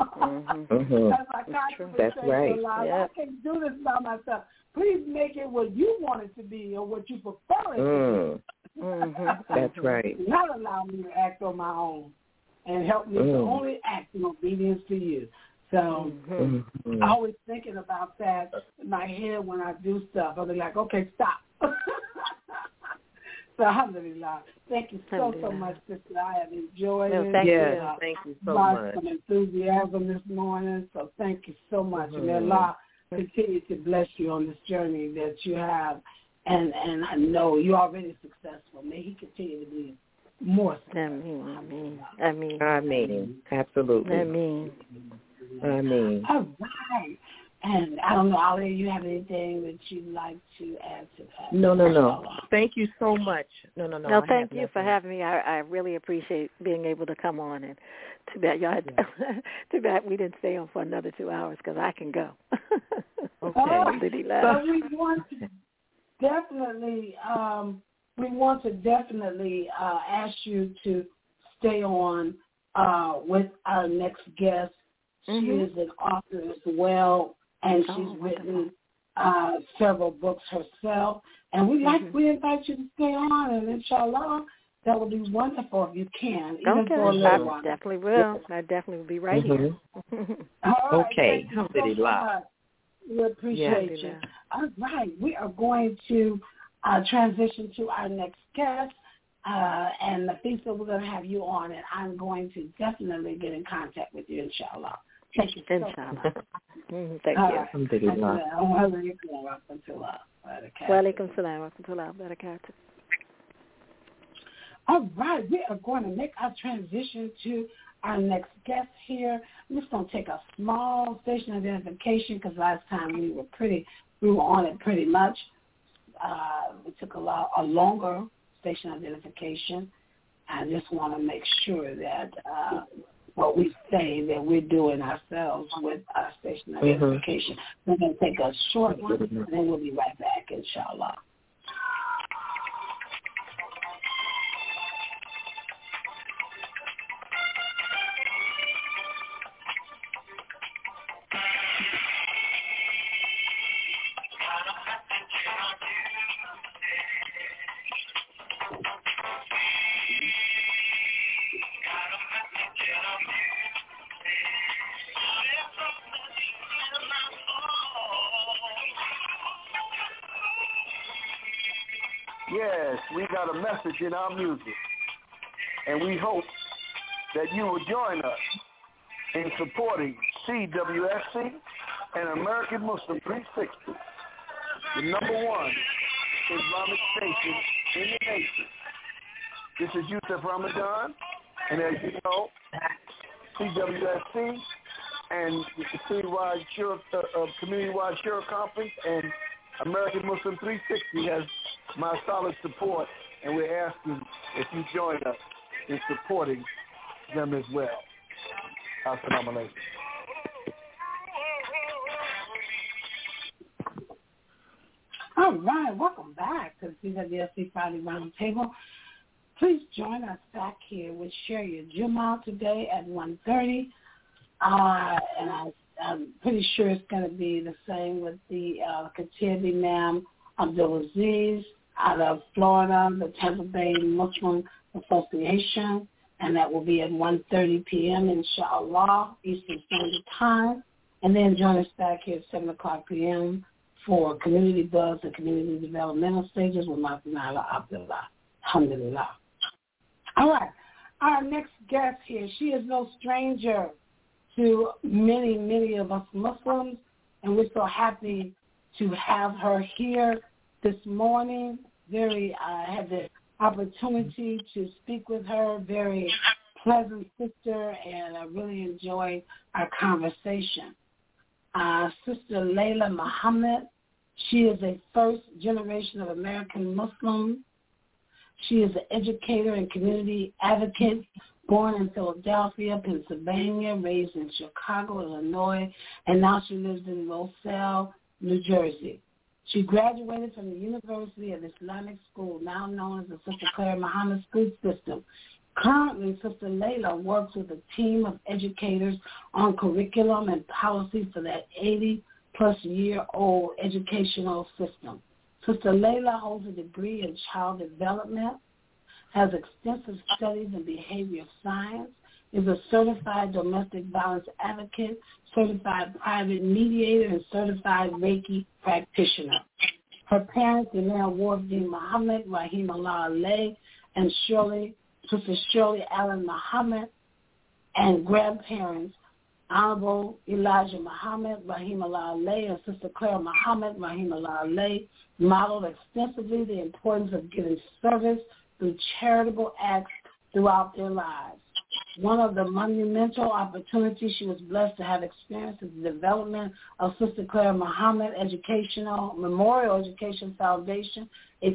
Speaker 5: That's right.
Speaker 3: Allah, I can't do this by myself. Please make it what you want it to be or what you prefer it to be.
Speaker 5: That's right.
Speaker 3: Not allow me to act on my own and help me to only act in obedience to you. So I'm always thinking about that in my head when I do stuff. I'll be like, okay, stop. So, alhamdulillah. Thank you so much, sister. I have enjoyed it.
Speaker 5: Thank you. Thank you so much.
Speaker 3: Some enthusiasm this morning, so thank you so much. May Allah continue to bless you on this journey that you have. And I know you're already successful. May He continue to be more successful.
Speaker 5: Amen. Absolutely. Amen.
Speaker 3: All right. And I don't know, Ali, you have anything that you'd like to add to that?
Speaker 5: No. Thank you so much. No,
Speaker 1: thank you for having me. I really appreciate being able to come on. And too bad too bad we didn't stay on for another 2 hours because I can go.
Speaker 3: Okay. So we want to definitely ask you to stay on with our next guest. She is an author as well, and she's written several books herself. And we invite you to stay on, and inshallah, that would be wonderful if you can. Even for a little while.
Speaker 1: Definitely will. I definitely will be right here.
Speaker 3: All right,
Speaker 5: okay.
Speaker 3: Thank you so much. We appreciate you. All right. We are going to transition to our next guest. And Nafisa, we're going to have you on, and I'm going to definitely get in contact with you, inshallah. Thank you so much.
Speaker 1: Thank you.
Speaker 5: Alhamdulillah.
Speaker 1: Wa alaikum salam wa rahmatullahi wa barakatuh.
Speaker 3: All right, we are going to make our transition to our next guest here. I'm just going to take a small station identification because last time we were on it pretty much. We took a longer station identification. I just want to make sure that what we say that we're doing ourselves with our station identification. We're going to take a short one, and then we'll be right back, inshallah.
Speaker 11: Yes, we got a message in our music. And we hope that you will join us in supporting CWSC and American Muslim 360, the number one Islamic station in the nation. This is Yusuf Ramadan, and as you know, CWSC and the Community-Wide Shura Conference and American Muslim 360 has my solid support, and we're asking if you join us in supporting them as well. Assalamu alaikum.
Speaker 3: All right, welcome back to the CWSC Friday Roundtable. Please join us back here with Sherry Jumal today at 1:30. And I'm pretty sure it's going to be the same with the Khatib Imam Abdulaziz out of Florida, the Tampa Bay Muslim Association, and that will be at 1:30 p.m., inshallah, Eastern Standard Time. And then join us back here at 7 o'clock p.m. for Community Buzz and Community Developmental Stages with Matanala Abdullah. Alhamdulillah. All right. Our next guest here, she is no stranger to many, many of us Muslims, and we're so happy to have her here this morning. I had the opportunity to speak with her, very pleasant sister, and I really enjoyed our conversation. Sister Layla Muhammad, she is a first generation of American Muslim. She is an educator and community advocate, born in Philadelphia, Pennsylvania, raised in Chicago, Illinois, and now she lives in Roselle, New Jersey. She graduated from the University of Islamic School, now known as the Sister Clara Muhammad School System. Currently, Sister Layla works with a team of educators on curriculum and policy for that 80-plus-year-old educational system. Sister Layla holds a degree in child development, has extensive studies in behavioral science, is a certified domestic violence advocate, certified private mediator, and certified Reiki practitioner. Her parents, Imam Wardeen Muhammad, Rahimahullah Alayh, and Sister Shirley Allen Muhammad, and grandparents, Honorable Elijah Muhammad, Rahimahullah Alayh, and Sister Clara Muhammad, Rahimahullah Alayh, modeled extensively the importance of giving service through charitable acts throughout their lives. One of the monumental opportunities she was blessed to have experienced is the development of Sister Clara Muhammad Memorial Education Foundation, a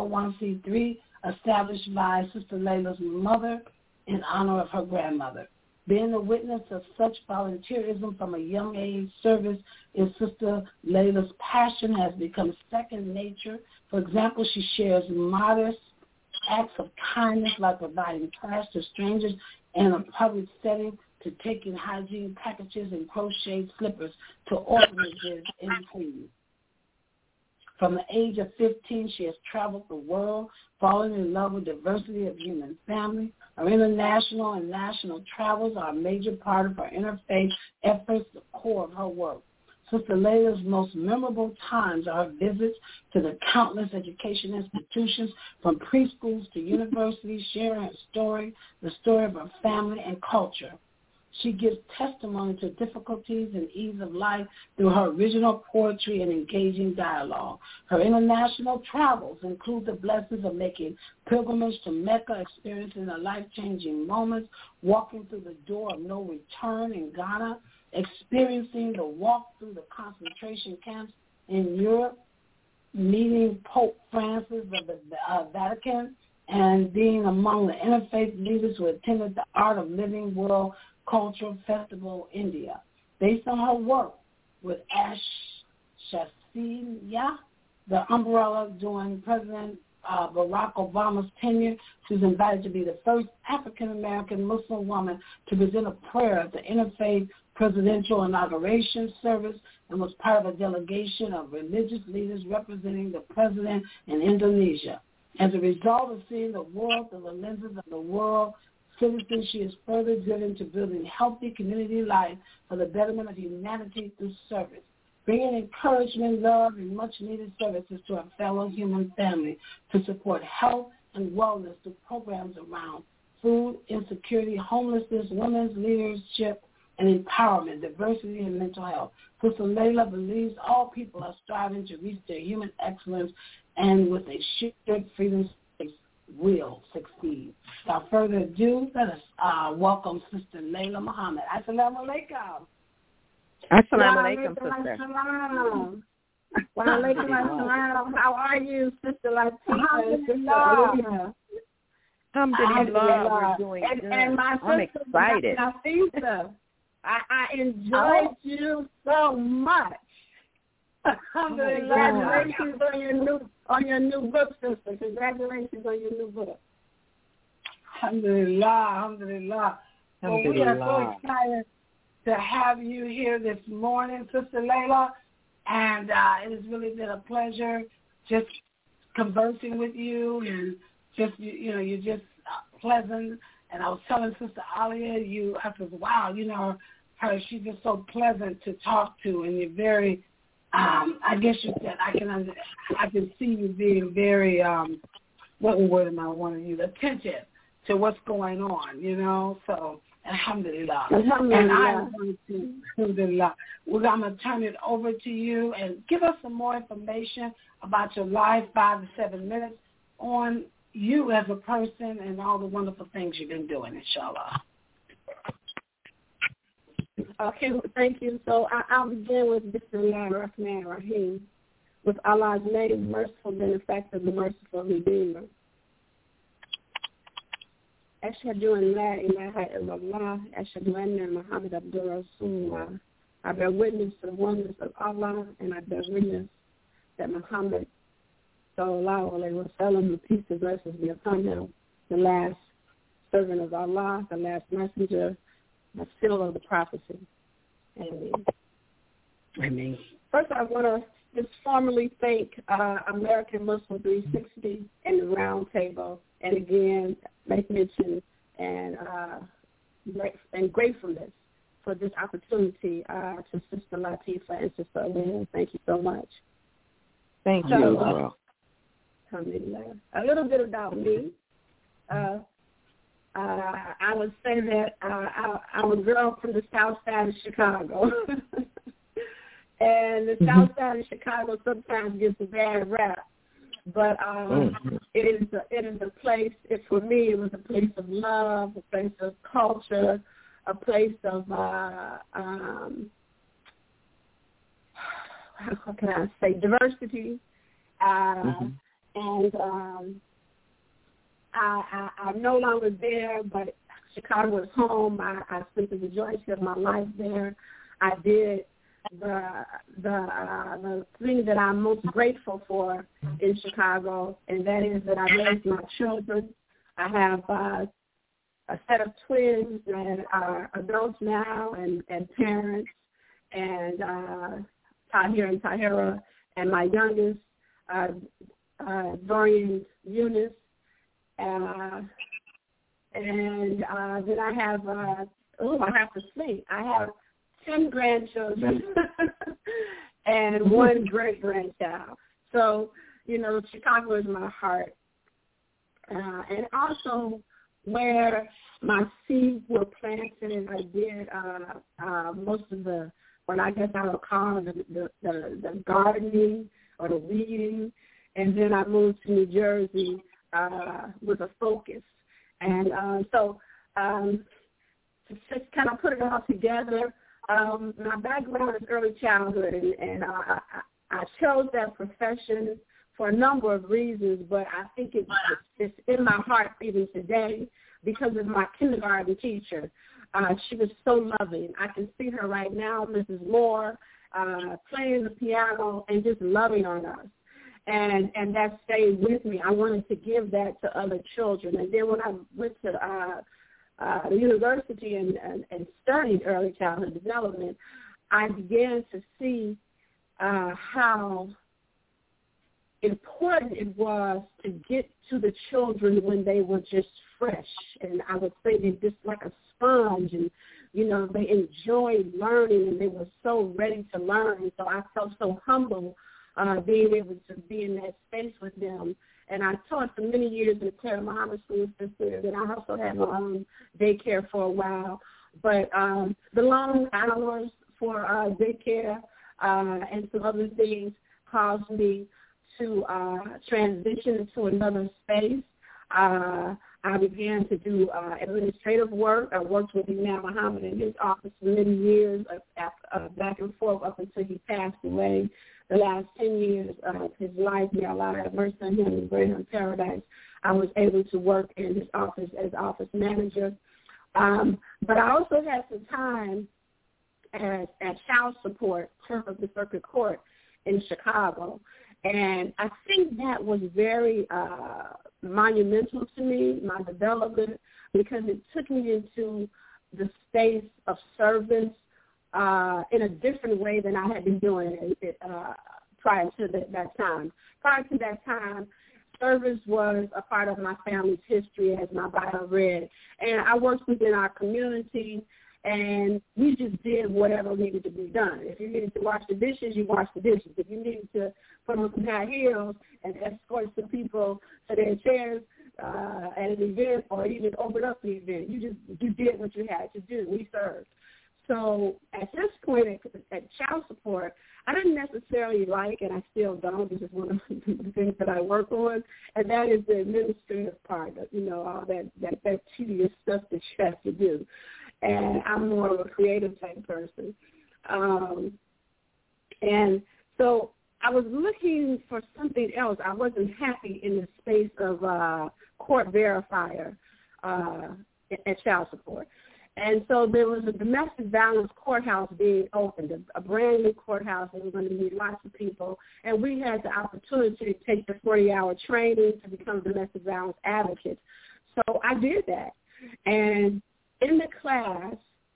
Speaker 3: 501c3 established by Sister Layla's mother in honor of her grandmother. Being a witness of such volunteerism from a young age, service in Sister Layla's passion has become second nature. For example, she shares modest acts of kindness like providing trash to strangers in a public setting, to taking hygiene packages and crocheted slippers to orphanages in Haiti. From the age of 15, she has traveled the world, falling in love with diversity of human family. Her international and national travels are a major part of her interfaith efforts, the core of her work. Sister Layla's most memorable times are her visits to the countless education institutions, from preschools to universities, sharing her story, the story of her family and culture. She gives testimony to difficulties and ease of life through her original poetry and engaging dialogue. Her international travels include the blessings of making pilgrimage to Mecca, experiencing the life-changing moments, walking through the door of no return in Ghana, experiencing the walk through the concentration camps in Europe, meeting Pope Francis of the Vatican, and being among the interfaith leaders who attended the Art of Living World Cultural Festival, India. Based on her work with Ash Shasiya, the umbrella during President Barack Obama's tenure, she was invited to be the first African-American Muslim woman to present a prayer at the Interfaith Presidential Inauguration Service, and was part of a delegation of religious leaders representing the president in Indonesia. As a result of seeing the world through the lenses of the world citizen, she is further driven to building healthy community life for the betterment of humanity through service. bringing encouragement, love, and much-needed services to our fellow human family to support health and wellness through programs around food insecurity, homelessness, women's leadership, and empowerment, diversity, and mental health. Sister Layla believes all people are striving to reach their human excellence and with a shared freedom space will succeed. Without further ado, let us welcome Sister Layla Muhammad. Assalamu alaikum.
Speaker 12: Assalamu alaikum, sister.
Speaker 3: Wa alaikum assalam. How are you, Sister Latifah?
Speaker 12: Alhamdulillah, we're doing good.
Speaker 3: And my sister,
Speaker 12: I'm excited.
Speaker 3: Nafisa, I enjoyed you so much. Congratulations on your new book, sister. Congratulations on your new book. Alhamdulillah. Well, we are so excited to have you here this morning, Sister Layla, and it has really been a pleasure just conversing with you, and just you're just pleasant. And I was telling Sister Alia, I said, wow, her, she's just so pleasant to talk to, and you're very, I guess you said, I can see you being very, what word am I wanting you, attentive to what's going on, so alhamdulillah. And I'm going to, alhamdulillah, I'm going to turn it over to you and give us some more information about your life, 5 to 7 minutes, on you as a person and all the wonderful things you've been doing, inshallah.
Speaker 13: Okay, well, thank you. So I'll begin with Bismillah ar-Rahman ar-Rahim, with Allah's name, merciful benefactor, the merciful Redeemer. Ashhadu an la ilaha illallah, ashhadu anna Muhammad Abdul Rasulullah. I bear witness to the oneness of Allah, and I bear witness that Muhammad sallallahu alayhi wa sallam, the peace and blessings be upon him, the last servant of Allah, the last messenger, the seal of the prophecy. Amen. First, I want to just formally thank American Muslim 360 and the Round Table, and again, make mention and gratefulness for this opportunity to Sister Latifah and Sister Alina. Thank you so much.
Speaker 12: Thank you as well.
Speaker 13: A little bit about me. I would say that I'm a girl from the south side of Chicago. And the south side of Chicago sometimes gets a bad rap. But it is a place, for me, it was a place of love, a place of culture, a place of, how can I say, diversity. And I'm no longer there, but Chicago is home. I spent the majority of my life there. I did the thing that I'm most grateful for in Chicago, and that is that I raised my children. I have a set of twins that are adults now and parents, and Tahir and Tahira, and my youngest, Dorian Eunice. And then I have, I have to think. I have 10 grandchildren and one great-grandchild. So, Chicago is my heart. And also where my seeds were planted, and I did most of what I guess I would call the gardening or the weeding. And then I moved to New Jersey with a focus. And so to just kind of put it all together, my background is early childhood, and I chose that profession for a number of reasons, but I think it's in my heart even today because of my kindergarten teacher. She was so loving. I can see her right now, Mrs. Moore, playing the piano and just loving on us. And that stayed with me. I wanted to give that to other children. And then when I went to the university and studied early childhood development, I began to see how important it was to get to the children when they were just fresh. And I would say they're just like a sponge, and, you know, they enjoyed learning and they were so ready to learn. So I felt so humble being able to be in that space with them. And I taught for many years in the Clara Muhammad School System, and I also had my own daycare for a while. But the long hours for daycare and some other things caused me to transition into another space. I began to do administrative work. I worked with Imam Muhammad in his office for many years, back and forth up until he passed away. The last 10 years of his life, may Allah have mercy on him and bring him in paradise, I was able to work in his office as office manager. But I also had some time at child support, clerk of the circuit court in Chicago. And I think that was very monumental to me, my development, because it took me into the space of service in a different way than I had been doing it prior to that time. Prior to that time, service was a part of my family's history, as my bio read. And I worked within our community, and we just did whatever needed to be done. If you needed to wash the dishes, you washed the dishes. If you needed to put on some high heels and escort some people to their chairs at an event, or even open up the event, you did what you had to do. We served. So at this point at child support, I didn't necessarily like, and I still don't, this is one of the things that I work on, and that is the administrative part of, you know, all that tedious stuff that you have to do. And I'm more of a creative type person. And so I was looking for something else. I wasn't happy in the space of court verifier at child support. And so there was a domestic violence courthouse being opened, a brand new courthouse, and we're going to need lots of people. And we had the opportunity to take the 40-hour training to become domestic violence advocates. So I did that. And in the class,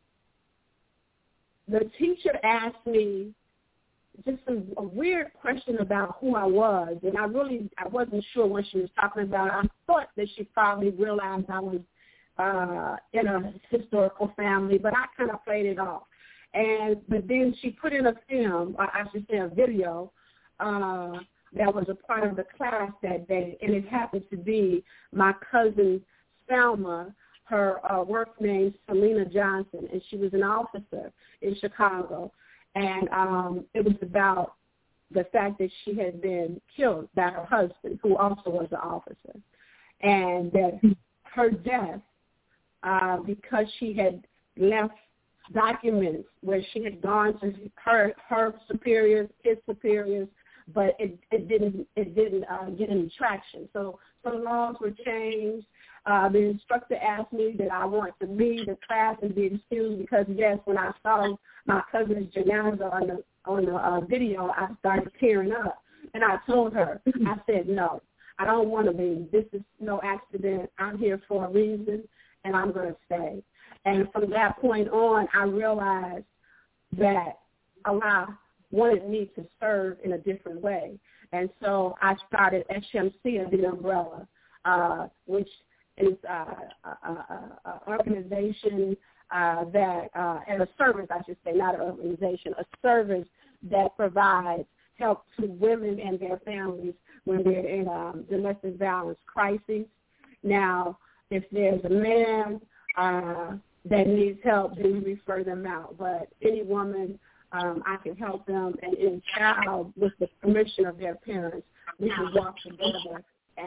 Speaker 13: the teacher asked me just a weird question about who I was, and I wasn't sure what she was talking about. I thought that she probably realized I was in a historical family, but I kind of played it off. But then she put in a film, or I should say a video, that was a part of the class that day, and it happened to be my cousin Selma. Her work name Selena Johnson, and she was an officer in Chicago. And it was about the fact that she had been killed by her husband, who also was an officer, and that her death, because she had left documents where she had gone to her superiors, his superiors, but it didn't get any traction. So some laws were changed. The instructor asked me that I want to leave the class and be excused because, yes, when I saw my cousin's janaza on the video, I started tearing up. And I told her, I said, no, I don't want to leave. This is no accident. I'm here for a reason, and I'm going to stay. And from that point on, I realized that Allah wanted me to serve in a different way. And so I started Shamsia, the umbrella, which is an organization that, and a service, I should say, not an organization, a service that provides help to women and their families when they're in domestic violence crises. Now, if there's a man that needs help, then we refer them out. But any woman, I can help them, and any child, with the permission of their parents, we can walk together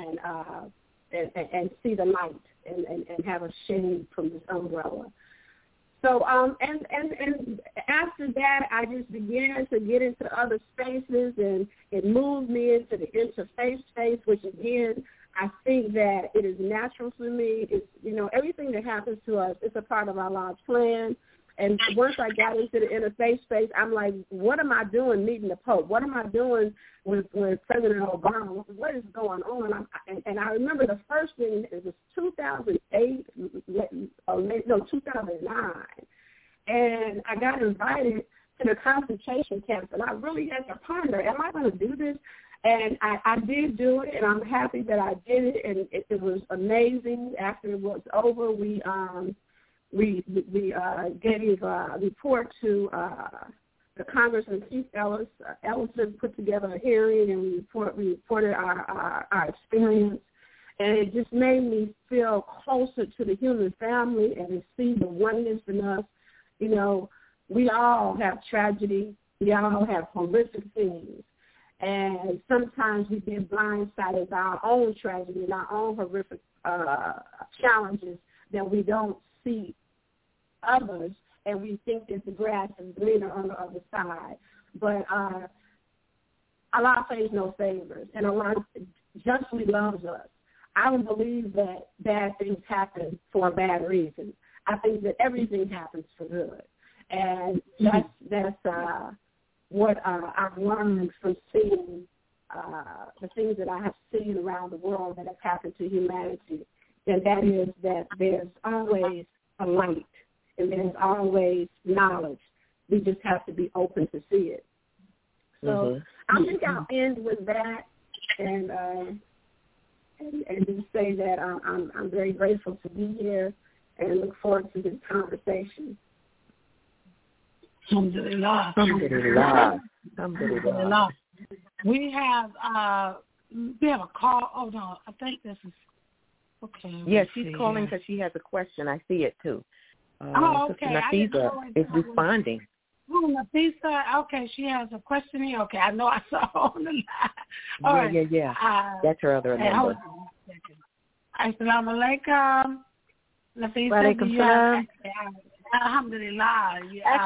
Speaker 13: and see the light and have a shade from this umbrella. So and after that, I just began to get into other spaces, and it moved me into the interfaith space, which again, I think that it is natural for me. It's, you know, everything that happens to us, it's a part of Allah's plan. And once I got into the interfaith space, I'm like, what am I doing meeting the Pope? What am I doing with President Obama? What is going on? And I remember the first thing, it was 2008, no, 2009. And I got invited to the concentration camp, and I really had to ponder, am I going to do this? And I did do it, and I'm happy that I did it, and it was amazing. After it was over, we gave a report to the Congressman Keith Ellison put together a hearing, and we reported our experience. And it just made me feel closer to the human family and to see the oneness in us. You know, we all have tragedy. We all have horrific things. And sometimes we get blindsided by our own tragedy and our own horrific challenges that we don't see others, and we think that the grass is greener on the other side. But Allah pays no favors, and Allah justly loves us. I don't believe that bad things happen for a bad reason. I think that everything happens for good. And that's what I've learned from seeing the things that I have seen around the world that have happened to humanity, and that is that there's always a light and there's always knowledge. We just have to be open to see it. So I think I'll end with that and just say that I'm very grateful to be here and look forward to this conversation.
Speaker 3: Alhamdulillah.
Speaker 12: Alhamdulillah. Alhamdulillah.
Speaker 3: We have a call. Oh no, I think this is okay.
Speaker 12: Yeah, she's calling because she has a question. I see it too.
Speaker 3: Okay.
Speaker 12: Sister Nafisa is responding.
Speaker 3: Oh, Nafisa. Okay, she has a question here. Okay, I know I saw her on the line. All right.
Speaker 12: Yeah. That's her other number.
Speaker 3: Assalamu alaikum. Nafisa.
Speaker 1: Wa alaikum salam.
Speaker 3: Alhamdulillah.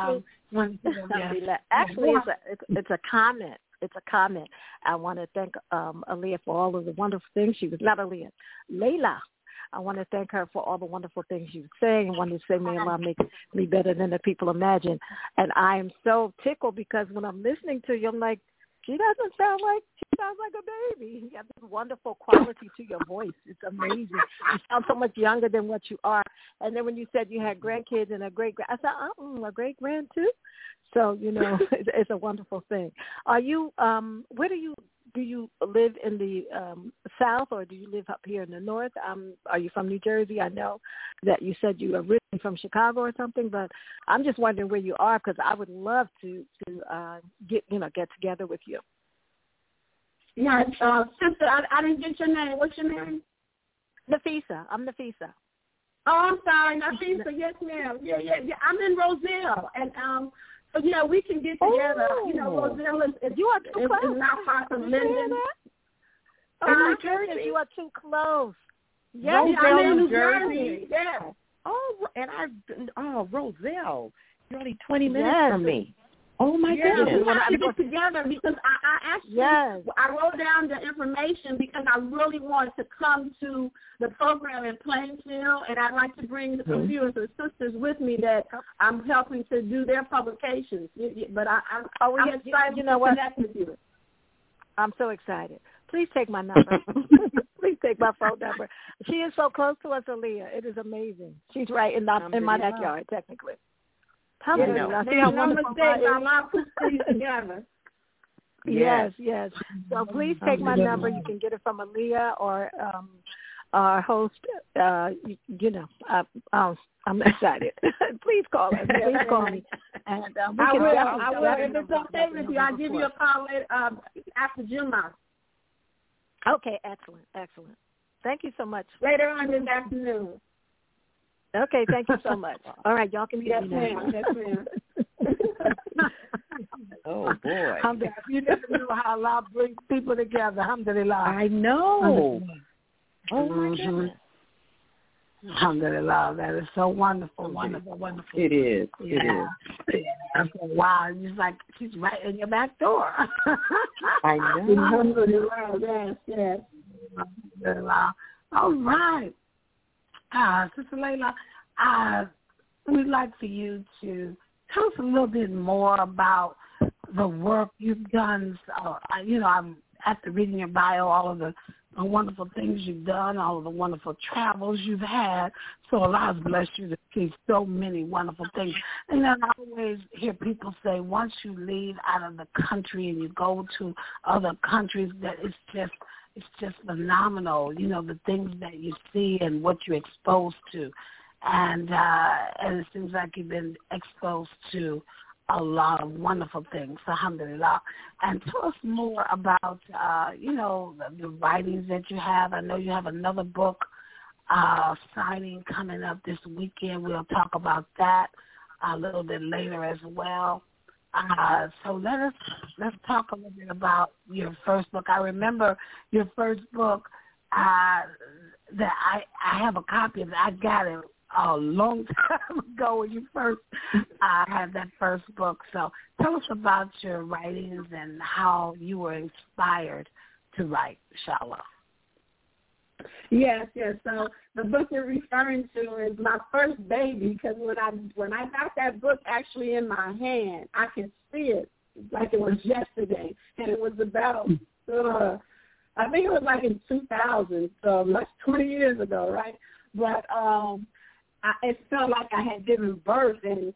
Speaker 1: Actually, it's a comment. It's a comment. I want to thank Aaliyah for all of the wonderful things she was. Not Aaliyah, Layla. I want to thank her for all the wonderful things she was saying. I wanted to say, may Allah make me better than the people imagine. And I am so tickled because when I'm listening to you, I'm like, she sounds like a baby. You have this wonderful quality to your voice. It's amazing. You sound so much younger than what you are. And then when you said you had grandkids and a great-grand, I said, a great-grand too? So, it's a wonderful thing. Are you, where do you live in the South, or do you live up here in the North? Are you from New Jersey? I know that you said you were originally from Chicago or something, but I'm just wondering where you are because I would love to get together with you.
Speaker 13: Yeah, sister, I didn't get your name. What's your name?
Speaker 1: Nafisa. I'm Nafisa.
Speaker 13: Oh, I'm sorry, Nafisa. Yes, ma'am. Yeah. I'm in Roselle, and so we can get together. Roselle is
Speaker 1: you are too close.
Speaker 13: Is not far from Linden.
Speaker 1: Oh my goodness, you are too close.
Speaker 12: Yes,
Speaker 13: I'm in New Jersey. Yeah.
Speaker 12: Roselle. You're only 20 minutes from me. Oh my goodness!
Speaker 13: We have to get together because I actually I wrote down the information because I really wanted to come to the program in Plainfield, and I'd like to bring a few of the sisters with me that I'm helping to do their publications. But I'm excited to connect with you.
Speaker 1: I'm so excited. Please take my number. Please take my phone number. She is so close to us, Aaliyah. It is amazing. She's right in my backyard, technically.
Speaker 13: There's no mistake. Allah puts things together.
Speaker 1: Yes. So please take my number. You can get it from Aaliyah or our host. I'm excited. Please call us. Please call me. And
Speaker 13: I will. If it's okay with you, I'll give you a call after Jummah.
Speaker 1: Okay, excellent. Thank you so much.
Speaker 13: Later on this afternoon.
Speaker 1: Okay, thank you so much. All right, y'all can get me now.
Speaker 13: Yes, ma'am.
Speaker 12: Oh, boy.
Speaker 3: You never knew how Allah brings people together. Alhamdulillah.
Speaker 12: I know. Oh, my goodness.
Speaker 3: Alhamdulillah. That is so wonderful.
Speaker 12: It is.
Speaker 3: Yeah. It is. I said, wow. It's like she's right in your back door.
Speaker 12: I know.
Speaker 13: Alhamdulillah. Yes.
Speaker 3: Alhamdulillah. All right. Sister Layla, we'd like for you to tell us a little bit more about the work you've done. I'm after reading your bio, all of the the wonderful things you've done, all of the wonderful travels you've had. So Allah has blessed you to see so many wonderful things. And then I always hear people say once you leave out of the country and you go to other countries, that it's just phenomenal, the things that you see and what you're exposed to. And it seems like you've been exposed to a lot of wonderful things, alhamdulillah. And tell us more about, the writings that you have. I know you have another book signing coming up this weekend. We'll talk about that a little bit later as well. So let's talk a little bit about your first book. I remember your first book that I have a copy of it. I got it a long time ago when you first had that first book. So tell us about your writings and how you were inspired to write, inshallah.
Speaker 13: Yes. So the book you're referring to is my first baby, because when I got that book actually in my hand, I can see it like it was yesterday, and it was about I think it was like in 2000, so that's 20 years ago, right? But it felt like I had given birth, and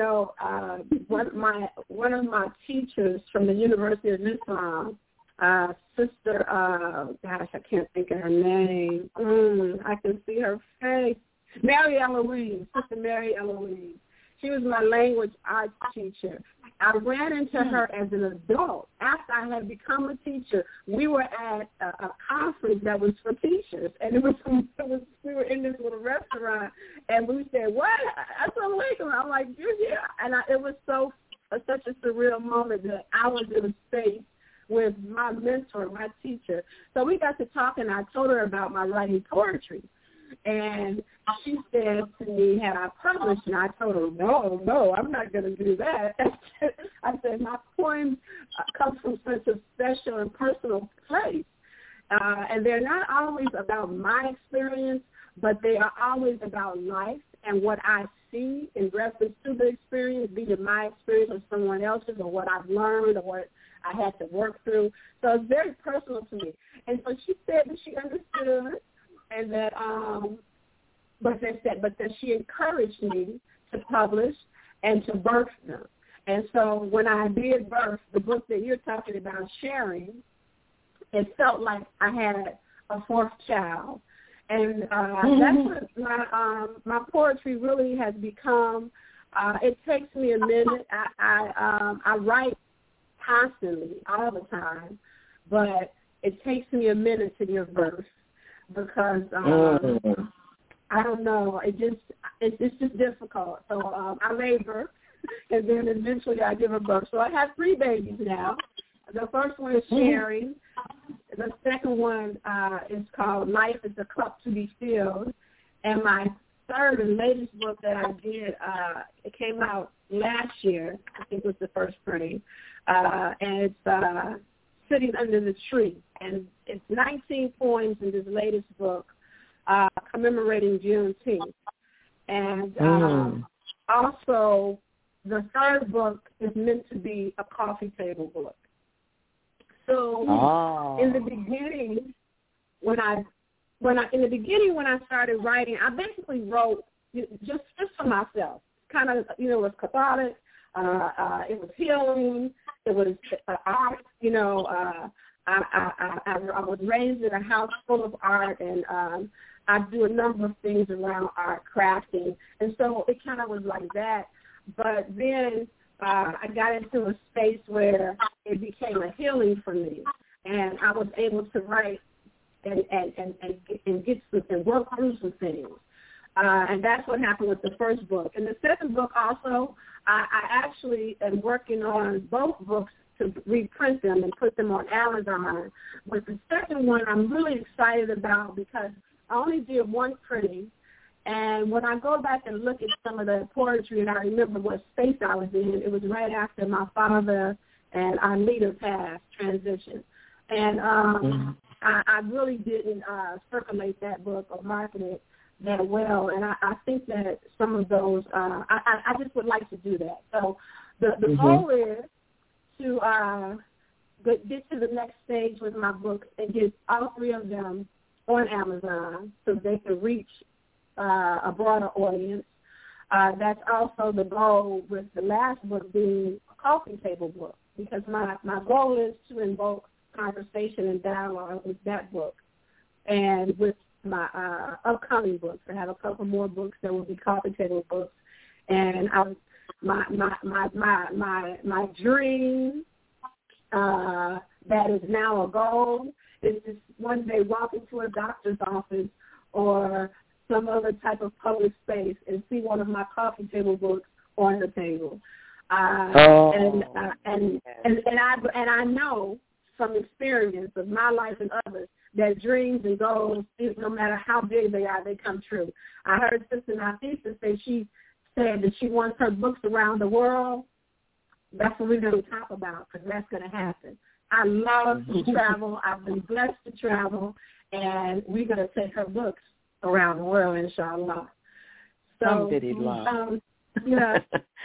Speaker 13: one of my teachers from the University of Islam, Sister, I can't think of her name. I can see her face. Mary Eloise, Sister Mary Eloise. She was my language arts teacher. I ran into her as an adult after I had become a teacher. We were at a conference that was for teachers, and we were in this little restaurant, and we said, "What? Assalamu alaikum." I'm like, "You're here," and it was such a surreal moment that I was in a space with my mentor, my teacher. So we got to talking. I told her about my writing poetry. And she said to me, had I published? And I told her, no, I'm not going to do that. I said, my poems come from such a special and personal place. And they're not always about my experience, but they are always about life and what I see in reference to the experience, be it my experience or someone else's, or what I've learned or what I had to work through. So it's very personal to me. And so she said that she understood, and that, but that she encouraged me to publish and to birth them. And so when I did birth the book that you're talking about, Sharing, it felt like I had a fourth child. And that's what my poetry really has become. It takes me a minute. I write constantly, all the time, but it takes me a minute to give birth. Because I don't know, it's just difficult. So I labor, and then eventually I give a birth. So I have 3 babies now. The first one is Sharing. The second one is called Life is a Cup to be Filled. And my third and latest book that I did, it came out last year. I think it was the first printing, and it's Sitting Under the Tree. And it's 19 poems in this latest book commemorating Juneteenth. And also the third book is meant to be a coffee table book. So in the beginning, when I started writing, I basically wrote just for myself. Kind of, it was cathartic. It was healing. It was art. I was raised in a house full of art, and I do a number of things around art, crafting, and so it kind of was like that. But then I got into a space where it became a healing for me, and I was able to write and get and work through some things. And that's what happened with the first book. And the second book also, I actually am working on both books to reprint them and put them on Amazon. But the second one I'm really excited about because I only did one printing. And when I go back and look at some of the poetry and I remember what space I was in, it was right after my father and our leader passed, transition. And I really didn't circulate that book or market it that well. And I think that some of those, I just would like to do that. So the goal is to get to the next stage with my books and get all 3 of them on Amazon so they can reach a broader audience. That's also the goal with the last book being a coffee table book, because my goal is to invoke conversation and dialogue with that book. And with my upcoming books, I have a couple more books that will be coffee table books. And my dream that is now a goal is to one day walk into a doctor's office or some other type of public space and see one of my coffee table books on the table. And I know from experience of my life and others that dreams and goals, no matter how big they are, they come true. I heard Sister Nafisa say she said that she wants her books around the world. That's what we're going to talk about, because that's going to happen. I love to travel. I've been blessed to travel, and we're going to take her books around the world, inshallah. So,
Speaker 12: Alhamdulillah.
Speaker 13: Yeah.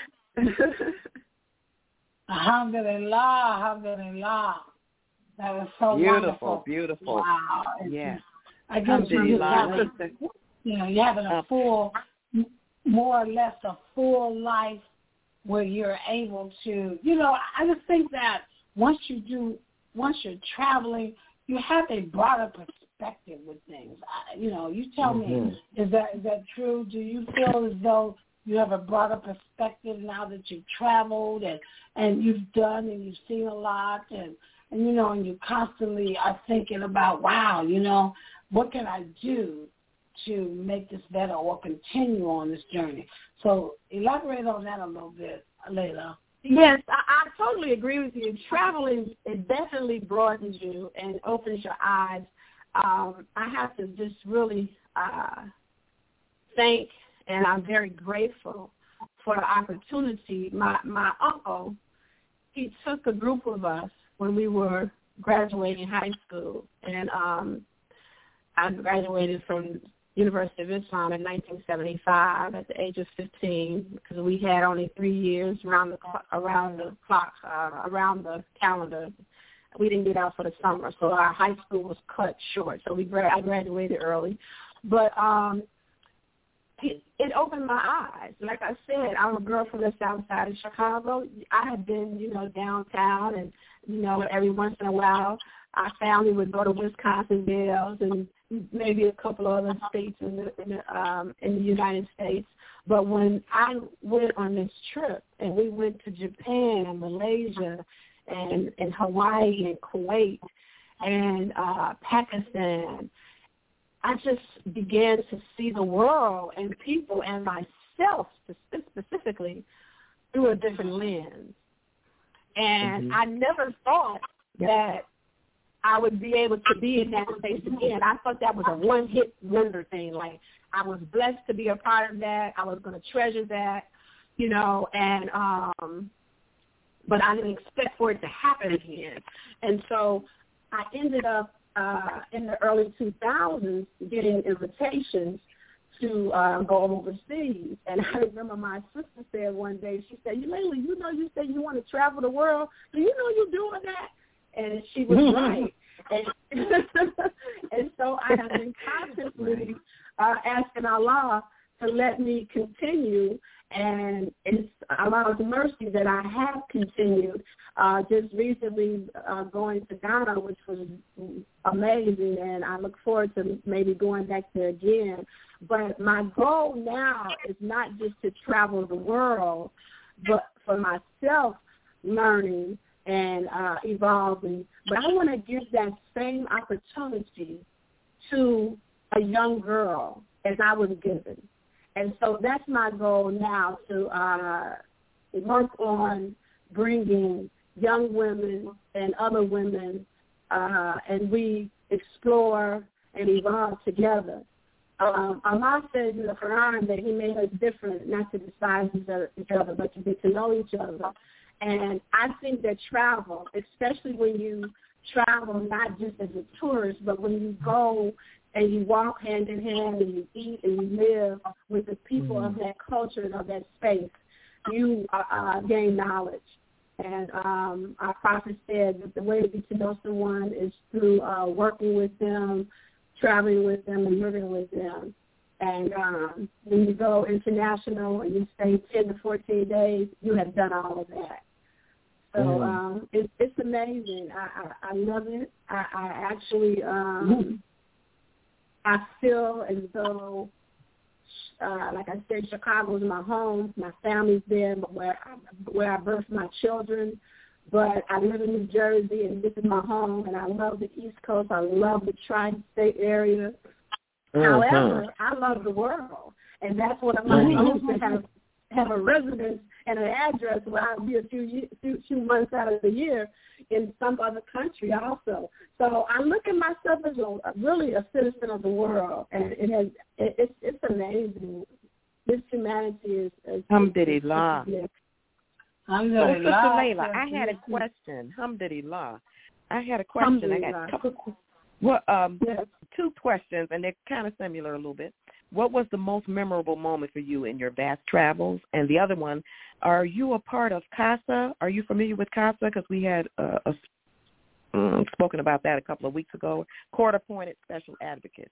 Speaker 3: Alhamdulillah, alhamdulillah. That was so
Speaker 12: beautiful,
Speaker 3: wonderful.
Speaker 12: Beautiful.
Speaker 3: Wow.
Speaker 12: Yeah.
Speaker 3: I guess you're having a full, more or less a full life where you're able to, I just think that once you're traveling, you have a broader perspective with things. You tell me, is that true? Do you feel as though you have a broader perspective now that you've traveled and you've done and you've seen a lot and you constantly are thinking about, wow, what can I do to make this better or continue on this journey? So elaborate on that a little bit, Layla.
Speaker 13: Yes, I totally agree with you. Traveling, it definitely broadens you and opens your eyes. I have to just really thank, and I'm very grateful for the opportunity. My uncle, he took a group of us when we were graduating high school, and I graduated from University of Islam in 1975 at the age of 15, because we had only 3 years around the calendar. We didn't get out for the summer, so our high school was cut short. So I graduated early, but it opened my eyes. Like I said, I'm a girl from the south side of Chicago. I had been, downtown, and every once in a while, our family would go to Wisconsin Dells and maybe a couple of other states in the United States. But when I went on this trip, and we went to Japan and Malaysia and Hawaii and Kuwait and Pakistan, I just began to see the world and people and myself specifically through a different lens. And I never thought that I would be able to be in that space again. I thought that was a one-hit wonder thing. Like, I was blessed to be a part of that. I was going to treasure that, but I didn't expect for it to happen again. And so I ended up in the early 2000s getting invitations to go overseas. And I remember my sister said one day, she said, Layla, you said you want to travel the world. Do you know you're doing that? And she was right. And so I have been constantly asking Allah to let me continue, and it's Allah's mercy that I have continued. Just recently going to Ghana, which was amazing, and I look forward to maybe going back there again. But my goal now is not just to travel the world, but for myself, learning and evolving. But I want to give that same opportunity to a young girl as I was given. And so that's my goal now, to work on bringing young women and other women, and we explore and evolve together. Allah says in the Quran that he made us different, not to despise each other, but to get to know each other. And I think that travel, especially when you travel not just as a tourist, but when you go and you walk hand in hand and you eat and you live with the people of that culture and of that space, you gain knowledge. And our prophet said that the way to get to know someone is through working with them, traveling with them, and living with them. And when you go international and you stay 10 to 14 days, you have done all of that. So it's amazing. I love it. I actually I feel as though, like I said, Chicago is my home. My family's there, where I birthed my children. But I live in New Jersey, and this is my home, and I love the East Coast. I love the tri-state area. However, I love the world, and that's what I'm supposed to have a residence and an address where I'll be a few months out of the year in some other country also. So I look at myself as really a citizen of the world, and it's amazing. This humanity is
Speaker 12: Alhamdulillah.
Speaker 13: Alhamdulillah.
Speaker 12: Sister Layla, I had a question. Alhamdulillah. I had a question. I got a couple. Well, two questions, and they're kind of similar a little bit. What was the most memorable moment for you in your vast travels? And the other one, are you a part of CASA? Are you familiar with CASA? Because we had spoken about that a couple of weeks ago. Court-appointed special advocates.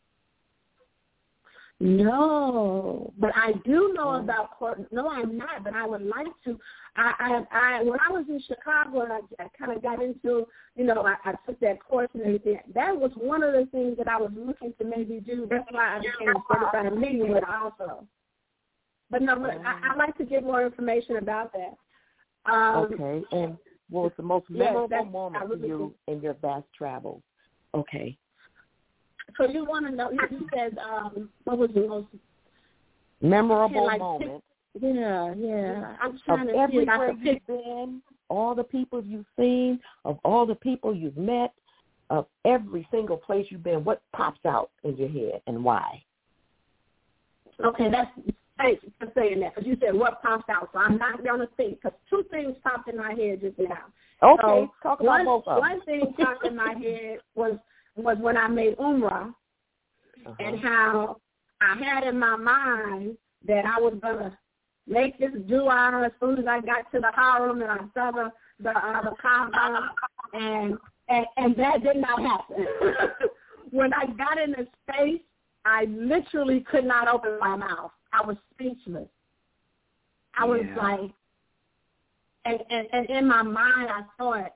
Speaker 13: No, but I do know about court. No, I'm not, but I would like to. I when I was in Chicago and I kind of got into, I took that course and everything. That was one of the things that I was looking to maybe do. That's why I became a certified medium also. But no, I'd like to get more information about that.
Speaker 12: Okay, and what was the most memorable moment for you in your vast travels? Okay.
Speaker 13: So you want to know, you said, what was the most
Speaker 12: memorable moment?
Speaker 13: Yeah. I'm trying to see if I can pick.
Speaker 12: Been, all the people you've seen, of all the people you've met, of every single place you've been, what pops out in your head and why?
Speaker 13: Okay, thanks for saying that, because you said what pops out, so I'm not going to think, because two things popped in my head just now.
Speaker 12: Okay,
Speaker 13: so
Speaker 12: talk about both of them.
Speaker 13: One thing popped in my head was when I made Umrah, and how I had in my mind that I was going to make this dua as soon as I got to the Haram and I saw the Kaaba, and that did not happen. When I got in the space, I literally could not open my mouth. I was speechless. I was like, and in my mind I thought,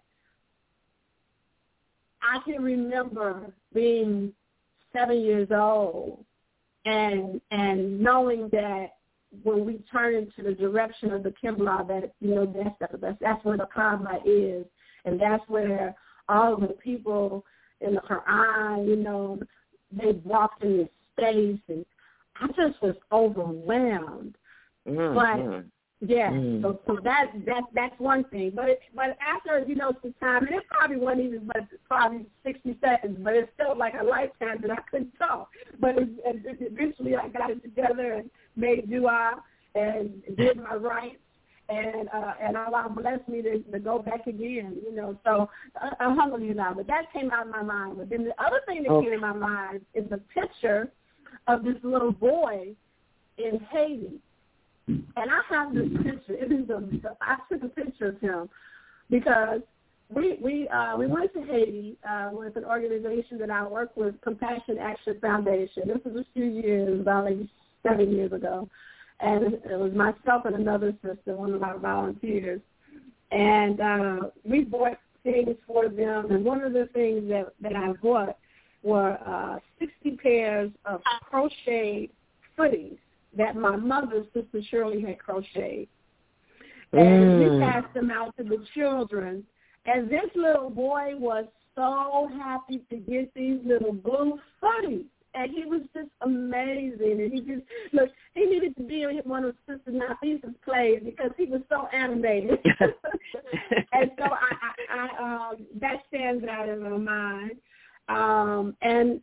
Speaker 13: I can remember being 7 years old and knowing that when we turn into the direction of the Qibla, that that's where the Kaaba is, and that's where all the people in the Quran, they walked in this space, and I just was overwhelmed. But so that's one thing. But after some time, and it probably wasn't even but probably 60 seconds, but it felt like a lifetime that I couldn't talk. But eventually I got it together and made dua and did my rights, and Allah blessed me to go back again. So alhamdulillah. But that came out of my mind. But then the other thing that came in my mind is a picture of this little boy in Haiti. And I have this picture. I took a picture of him because we went to Haiti with an organization that I work with, Compassion Action Foundation. This was a few years, about maybe 7 years ago. And it was myself and another sister, one of our volunteers. And we bought things for them. And one of the things that I bought were 60 pairs of crocheted footies that my mother, Sister Shirley, had crocheted. And we passed them out to the children. And this little boy was so happy to get these little blue footies. And he was just amazing. And he needed to be in one of Sister Nafisa's plays because he was so animated. And so I that stands out in my mind. And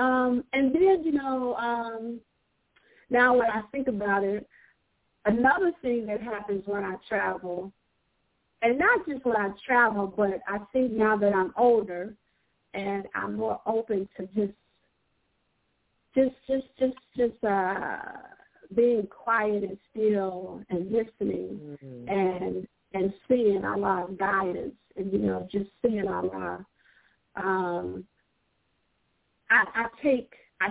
Speaker 13: then, now when I think about it, another thing that happens when I travel, and not just when I travel, but I think now that I'm older and I'm more open to just being quiet and still and listening and and seeing Allah's guidance, and just seeing Allah. I take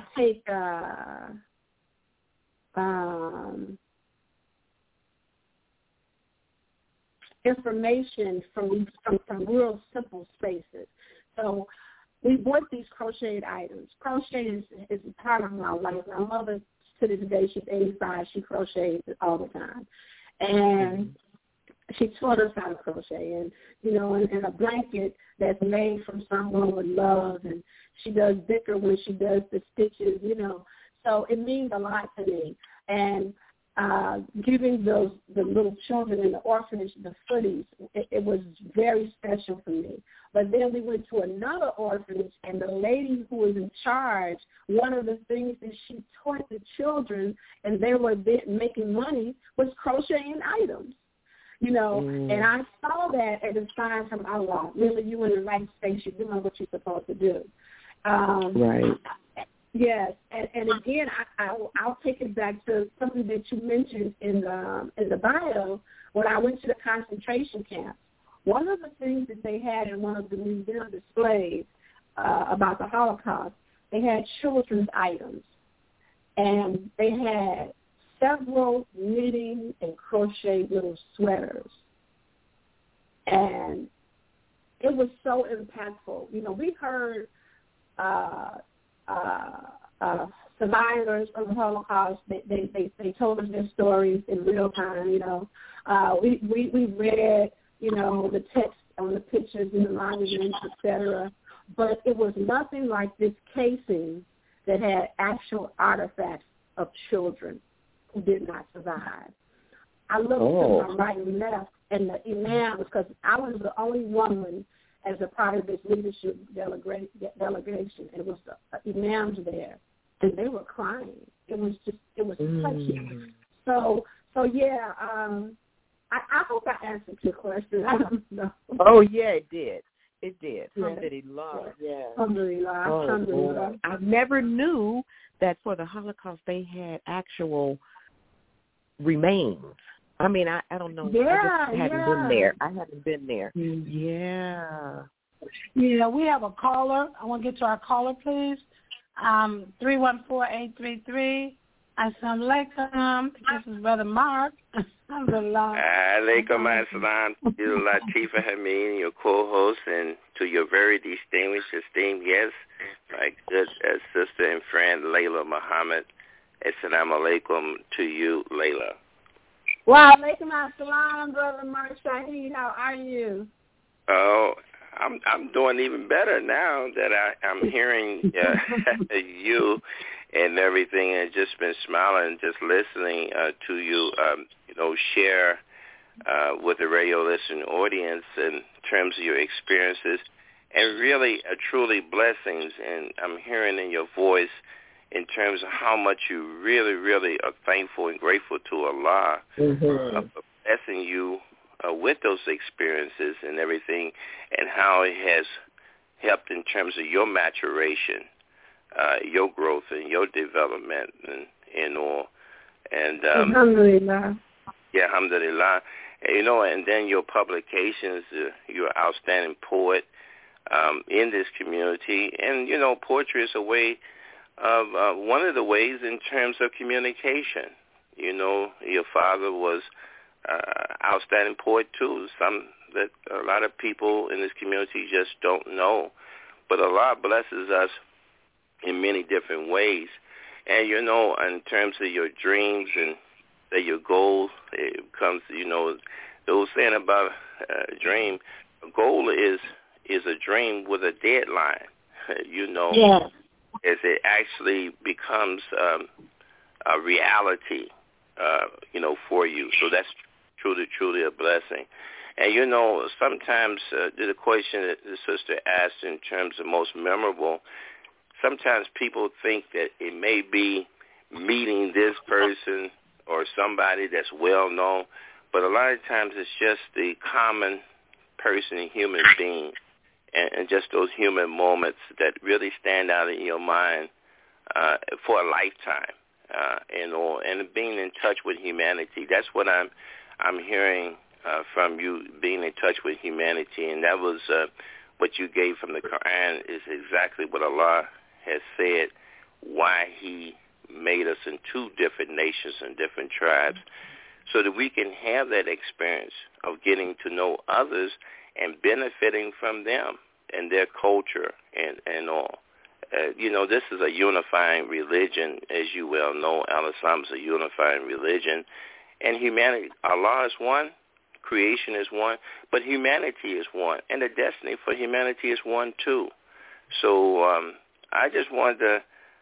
Speaker 13: information from real simple spaces. So we bought these crocheted items. Crochet is part of my life. My mother, to this day, she's 85. She crochets all the time, and she taught us how to crochet. And and a blanket that's made from someone with love, and she does thicker when she does the stitches. So it means a lot to me. And giving the little children in the orphanage the footies, it was very special for me. But then we went to another orphanage, and the lady who was in charge, one of the things that she taught the children, and they were making money, was crocheting items. And I saw that as a sign from Allah. Really, you in the right space, you're doing what you're supposed to do.
Speaker 12: Right.
Speaker 13: Yes, and again, I'll take it back to something that you mentioned in the bio. When I went to the concentration camp, one of the things that they had in one of the museum displays about the Holocaust, they had children's items, and they had several knitting and crochet little sweaters, and it was so impactful. We heard survivors of the Holocaust. They told us their stories in real time. We read the text on the pictures and the monuments, etc. But it was nothing like this casing that had actual artifacts of children who did not survive. I looked to my right and left, and the imam, because I was the only woman as a part of this leadership delegation, and it was the imams there, and they were crying. It was touching. So yeah, I hope I answered your question. I don't know.
Speaker 12: Oh yeah, it did. It did.
Speaker 13: Yeah.
Speaker 12: Alhamdulillah. Yeah.
Speaker 13: Alhamdulillah. Alhamdulillah.
Speaker 12: I never knew that for the Holocaust they had actual remains. I mean, I don't know.
Speaker 13: Yeah,
Speaker 12: I just haven't been there. I haven't been there. Yeah.
Speaker 3: Yeah, we have a caller. I want to get to our caller, please. 314-833. Assalamu alaikum. This is Brother Mark. Alhamdulillah.
Speaker 14: Alaikum assalam. You Latifa Hameen, your co-host, and to your very distinguished, esteemed guest, my good sister and friend, Layla Muhammad. Assalamu alaikum to you, Layla.
Speaker 13: Wa alaikum assalam, Brother Mark Shahid. How are you?
Speaker 14: Oh, I'm doing even better now that I'm hearing you and everything, and just been smiling, just listening to you, share with the radio listening audience in terms of your experiences, and really, truly blessings. And I'm hearing in your voice in terms of how much you really, really are thankful and grateful to Allah for blessing you with those experiences and everything, and how it has helped in terms of your maturation, your growth and your development and all. And
Speaker 13: Alhamdulillah.
Speaker 14: Yeah, alhamdulillah. And then your publications, you're an outstanding poet in this community. And, poetry is a way of one of the ways in terms of communication. Your father was outstanding poet too, some that a lot of people in this community just don't know. But Allah blesses us in many different ways. And, in terms of your dreams and your goals, it comes, those saying about a dream, a goal is a dream with a deadline,
Speaker 13: Yes.
Speaker 14: As it actually becomes a reality, for you. So that's truly a blessing. And, sometimes the question that the sister asked in terms of most memorable, sometimes people think that it may be meeting this person or somebody that's well known, but a lot of times it's just the common person, human being, and just those human moments that really stand out in your mind for a lifetime, and being in touch with humanity. That's what I'm hearing from you being in touch with humanity, and that was what you gave from the Quran is exactly what Allah has said, why he made us in two different nations and different tribes, so that we can have that experience of getting to know others and benefiting from them and their culture and all. This is a unifying religion, as you well know. Al-Islam is a unifying religion. And humanity, Allah is one, creation is one, but humanity is one. And the destiny for humanity is one, too. So I just wanted to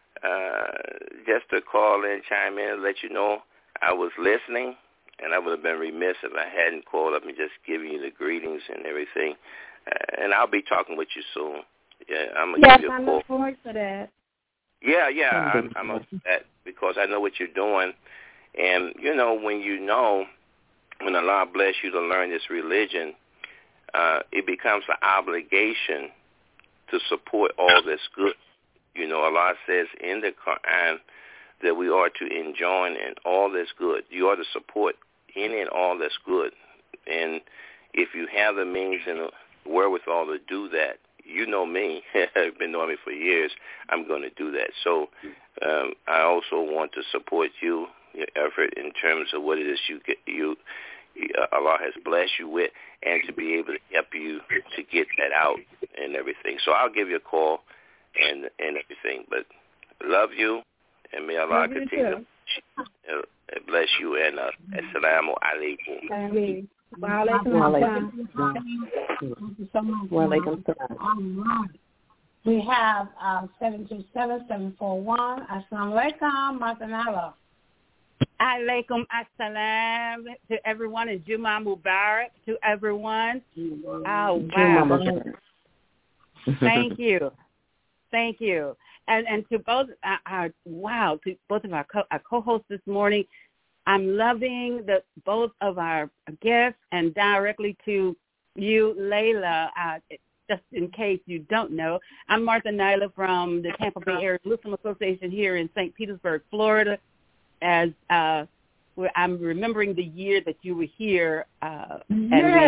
Speaker 14: call in, chime in, and let you know I was listening. And I would have been remiss if I hadn't called up and just given you the greetings and everything. And I'll be talking with you soon. Yeah, I'm going to give you a call.
Speaker 13: Yes, I look forward to that.
Speaker 14: Yeah, I'm upset because I know what you're doing. And, when Allah bless you to learn this religion, it becomes an obligation to support all that's good. Allah says in the Quran that we are to enjoin in all that's good. You are to support any and all that's good. And if you have the means and the wherewithal to do that, you know me, I've been knowing me for years, I'm going to do that. So I also want to support you, your effort in terms of what it is Allah has blessed you with, and to be able to help you to get that out and everything. So I'll give you a call and everything. But love you, and may Allah continue to bless you, and assalamu alaikum.
Speaker 13: Wa alaikum salam. We have 727-741. Assalamu alaikum, Matanala.
Speaker 15: Alaikum assalam to everyone, and Juma Mubarak to everyone. Oh, wow. Thank you. And to both of our co-hosts this morning, I'm loving both of our guests, and directly to you, Layla. Just in case you don't know, I'm Martha Nyla from the Tampa Bay Area Muslim Association here in St. Petersburg, Florida. As I'm remembering the year that you were here, and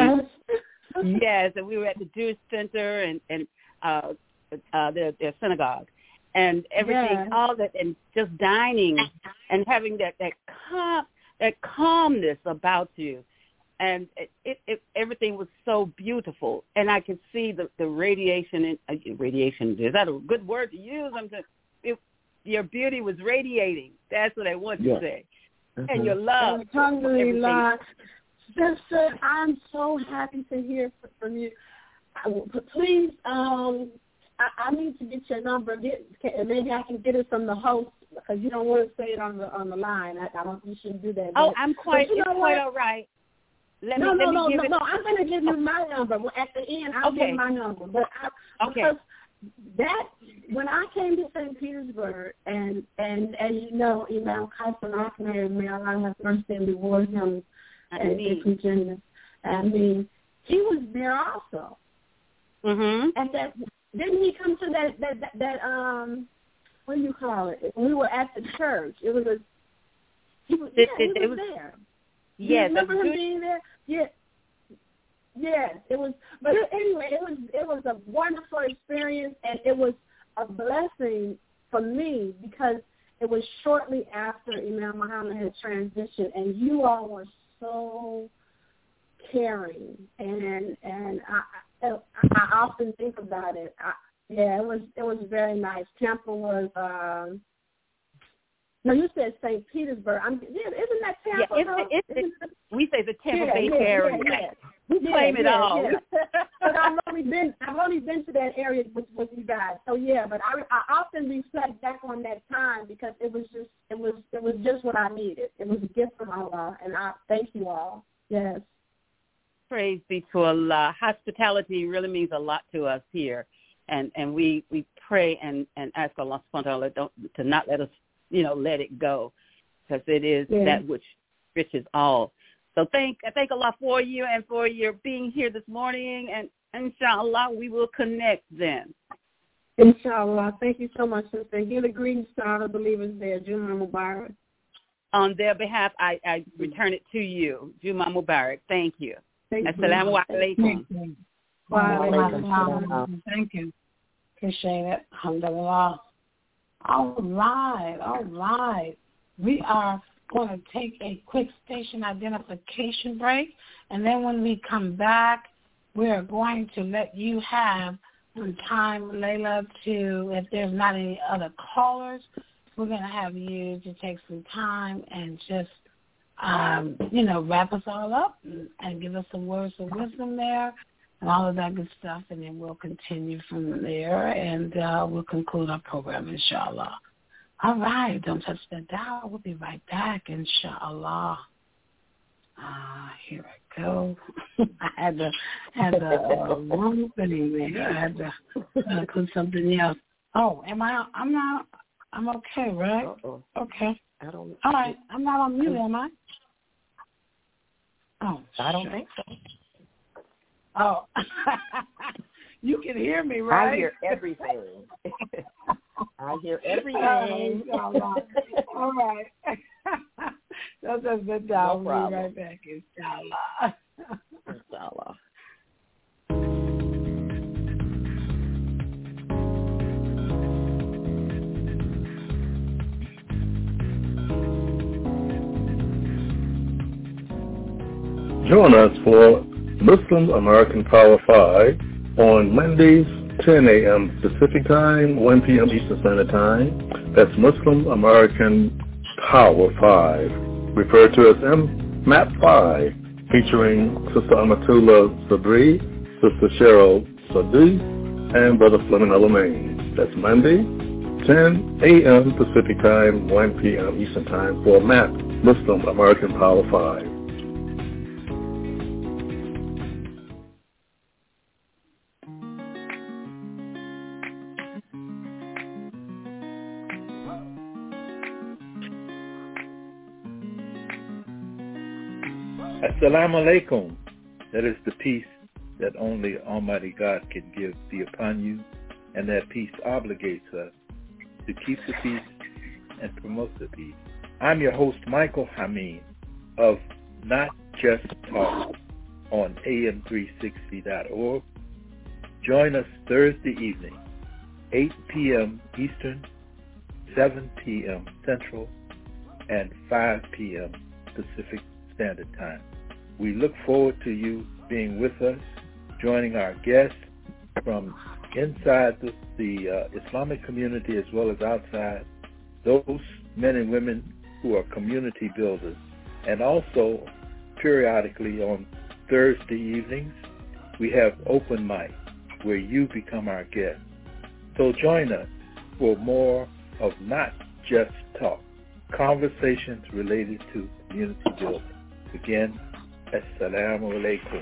Speaker 15: we were at the Jewish Center and their synagogue. And everything, all that, and just dining and having that calmness about you, and everything was so beautiful. And I could see the radiation. Radiation, is that a good word to use? Your beauty was radiating. That's what I want to say. And your love.
Speaker 13: Alhamdulillah. Sister, I'm so happy to hear from you. Please, I need to get your number. Maybe I can get it from the host, because you don't want to say it on the line. You shouldn't do that.
Speaker 15: Oh, I'm quite all right.
Speaker 13: No, I'm going to give you my number. At the end, I'll give my number. But because when I came to St. Petersburg, and as you know, Imam Qasim Ahmed, may Allah have mercy and reward him and different genders. I mean, he was there also. Mm-hmm. And didn't he come to that what do you call it? We were at the church. He was there.
Speaker 15: Yes.
Speaker 13: Remember him being there? Yeah. Yes, it was. But anyway, it was a wonderful experience, and it was a blessing for me because it was shortly after Imam Muhammad had transitioned, and you all were so caring, and I often think about it. It was very nice. Tampa was. No, you said St. Petersburg. Isn't that Tampa?
Speaker 15: Yeah, we say the Tampa Bay area.
Speaker 13: Yeah.
Speaker 15: We claim it all.
Speaker 13: Yeah. But I've only been to that area with you guys. So but I often reflect back on that time because it was just what I needed. It was a gift from Allah, and I thank you all. Yes.
Speaker 15: Praise be to Allah. Hospitality really means a lot to us here, and we pray and ask Allah subhanahu wa ta'ala to not let us let it go, because it is that which riches all. So thank Allah for you and for your being here this morning, and inshallah we will connect then.
Speaker 13: Inshallah. Thank you so much, sister. Give a greetings to all the believers there. Juma Mubarak.
Speaker 15: On their behalf, I return it to you. Juma Mubarak. Thank you. Assalamu alaikum.
Speaker 3: Thank you. Appreciate it. Alhamdulillah. All right. We are going to take a quick station identification break, and then when we come back, we are going to let you have some time, Layla, to, if there's not any other callers, we're going to have you to take some time and just, wrap us all up and give us some words of wisdom there and all of that good stuff, and then we'll continue from there, and we'll conclude our program, inshallah. All right, don't touch that dial. We'll be right back, inshallah. Here I go. I had the wrong thing there. I had to put something else. Oh, I'm okay, right?
Speaker 12: Uh-oh.
Speaker 3: Okay.
Speaker 12: I don't.
Speaker 3: All right, I'm not on mute, am I? Oh,
Speaker 12: I don't think so.
Speaker 3: Oh, you can hear me, right?
Speaker 12: I hear everything. I hear everything.
Speaker 3: All right. That's a good job.
Speaker 12: No
Speaker 3: We'll be right back, inshallah.
Speaker 12: Inshallah.
Speaker 4: Join us for Muslim American Power 5 on Mondays, 10 a.m. Pacific Time, 1 p.m. Eastern Standard Time. That's Muslim American Power 5, referred to as MAP 5, featuring Sister Amatullah Sabri, Sister Cheryl Sadi, and Brother Fleming Alamain. That's Monday, 10 a.m. Pacific Time, 1 p.m. Eastern Time for MAP, Muslim American Power 5.
Speaker 16: Assalamu alaikum. That is the peace that only Almighty God can give be upon you, and that peace obligates us to keep the peace and promote the peace. I'm your host, Michael Hameen of Not Just Talk on AM360.org. Join us Thursday evening, 8 p.m. Eastern, 7 p.m. Central, and 5 p.m. Pacific Standard Time. We look forward to you being with us, joining our guests from inside the Islamic community as well as outside, those men and women who are community builders. And also, periodically on Thursday evenings, we have open mic where you become our guest. So join us for more of Not Just Talk, conversations related to community building. Again, Assalamu alaikum.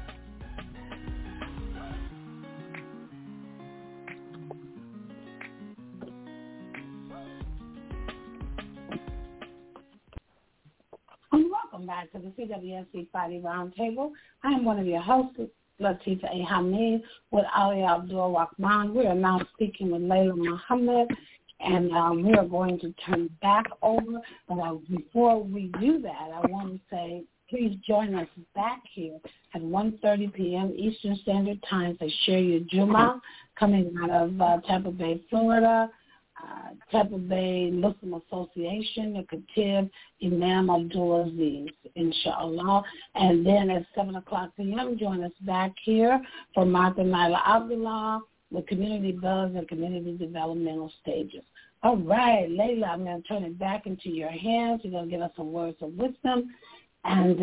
Speaker 3: Welcome back to the CWSC Friday Roundtable. I am one of your hosts, Latifa A. Hamid, with Ali Abdul Rahman. We are now speaking with Layla Muhammad, and we are going to turn back over. But before we do that, I want to say, please join us back here at 1:30 p.m. Eastern Standard Time for Share Your Jummah, coming out of Tampa Bay, Florida. Tampa Bay Muslim Association, the Khatib Imam Abdul Aziz, inshallah. And then at 7 o'clock p.m., join us back here for Martha Naila Abdullah with Community Buzz and Community Developmental Stages. All right, Layla, I'm going to turn it back into your hands. You're going to give us some words of wisdom. And,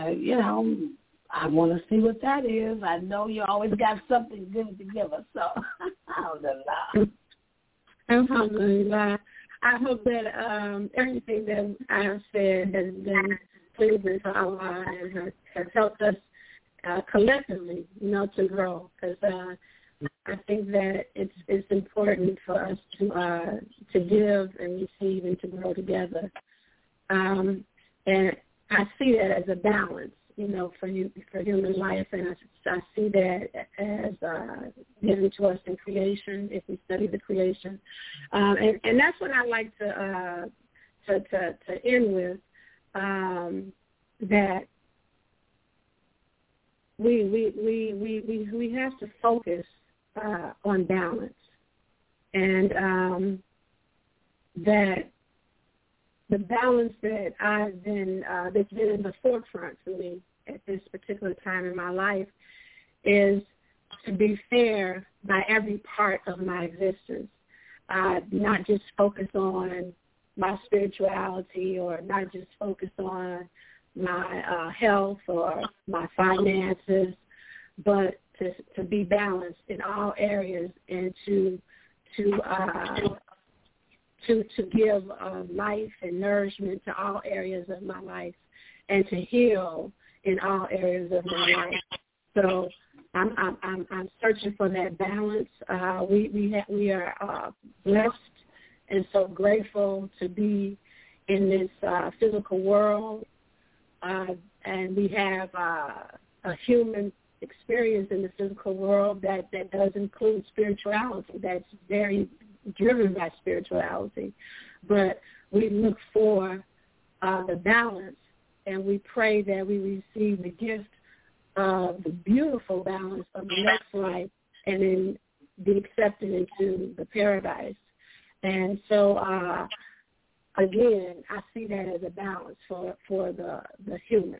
Speaker 3: I want to see what that is. I know you always got something good to give us, so alhamdulillah.
Speaker 13: Alhamdulillah. I hope that everything that I have said has been pleasing to Allah and has helped us collectively, to grow. Because I think that it's important for us to give and receive and to grow together. And I see that as a balance, for human life, and I see that as given to us in creation, if we study the creation, and that's what I like to end with. That we have to focus on balance, and that the balance that I've been that's been in the forefront for me at this particular time in my life is to be fair by every part of my existence, not just focus on my spirituality or not just focus on my health or my finances, but to be balanced in all areas and to give life and nourishment to all areas of my life and to heal in all areas of my life. So I'm searching for that balance. We are blessed and so grateful to be in this physical world, and we have a human experience in the physical world that does include spirituality. That's very driven by spirituality, but we look for the balance, and we pray that we receive the gift of the beautiful balance of the next life and then be accepted into the paradise. And so, again, I see that as a balance for the human.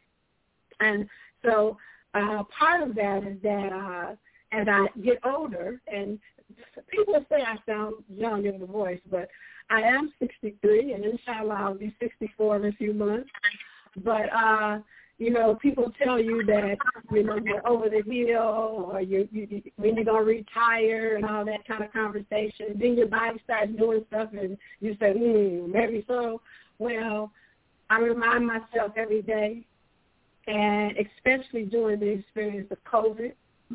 Speaker 13: And so part of that is that as I get older, and people say I sound young in the voice, but I am 63, and inshallah I'll be 64 in a few months. But, people tell you that, you're over the hill or when you're going to retire and all that kind of conversation. Then your body starts doing stuff and you say, maybe so. Well, I remind myself every day, and especially during the experience of COVID,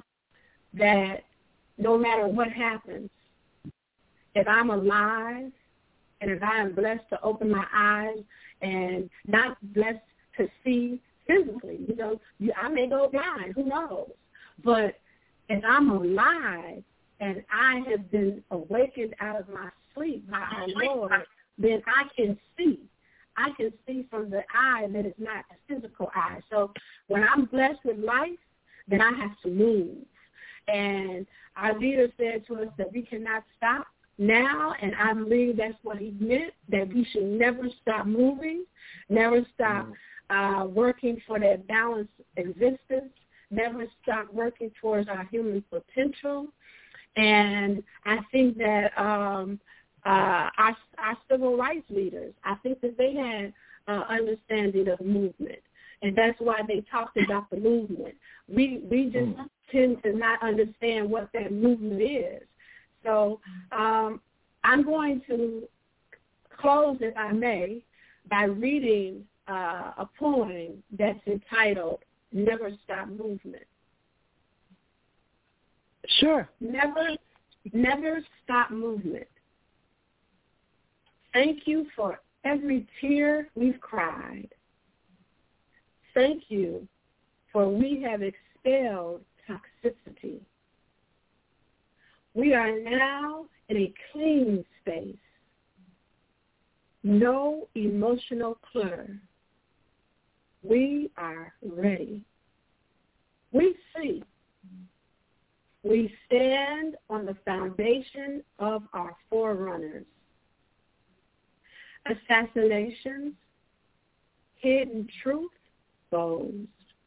Speaker 13: that no matter what happens, if I'm alive and if I am blessed to open my eyes and not blessed to see physically, I may go blind, who knows? But if I'm alive and I have been awakened out of my sleep by our Lord, then I can see. I can see from the eye that is not a physical eye. So when I'm blessed with life, then I have to move. And our leader said to us that we cannot stop now, and I believe that's what he meant, that we should never stop moving, never stop working for that balanced existence, never stop working towards our human potential. And I think that our civil rights leaders, I think that they had understanding of movement, and that's why they talked about the movement. We just tend to not understand what that movement is. So I'm going to close, if I may, by reading a poem that's entitled Never Stop Movement.
Speaker 12: Sure.
Speaker 13: Never stop movement. Thank you for every tear we've cried. Thank you for we have expelled toxicity. We are now in a clean space. No emotional clutter. We are ready. We see. We stand on the foundation of our forerunners. Assassinations, hidden truth exposed.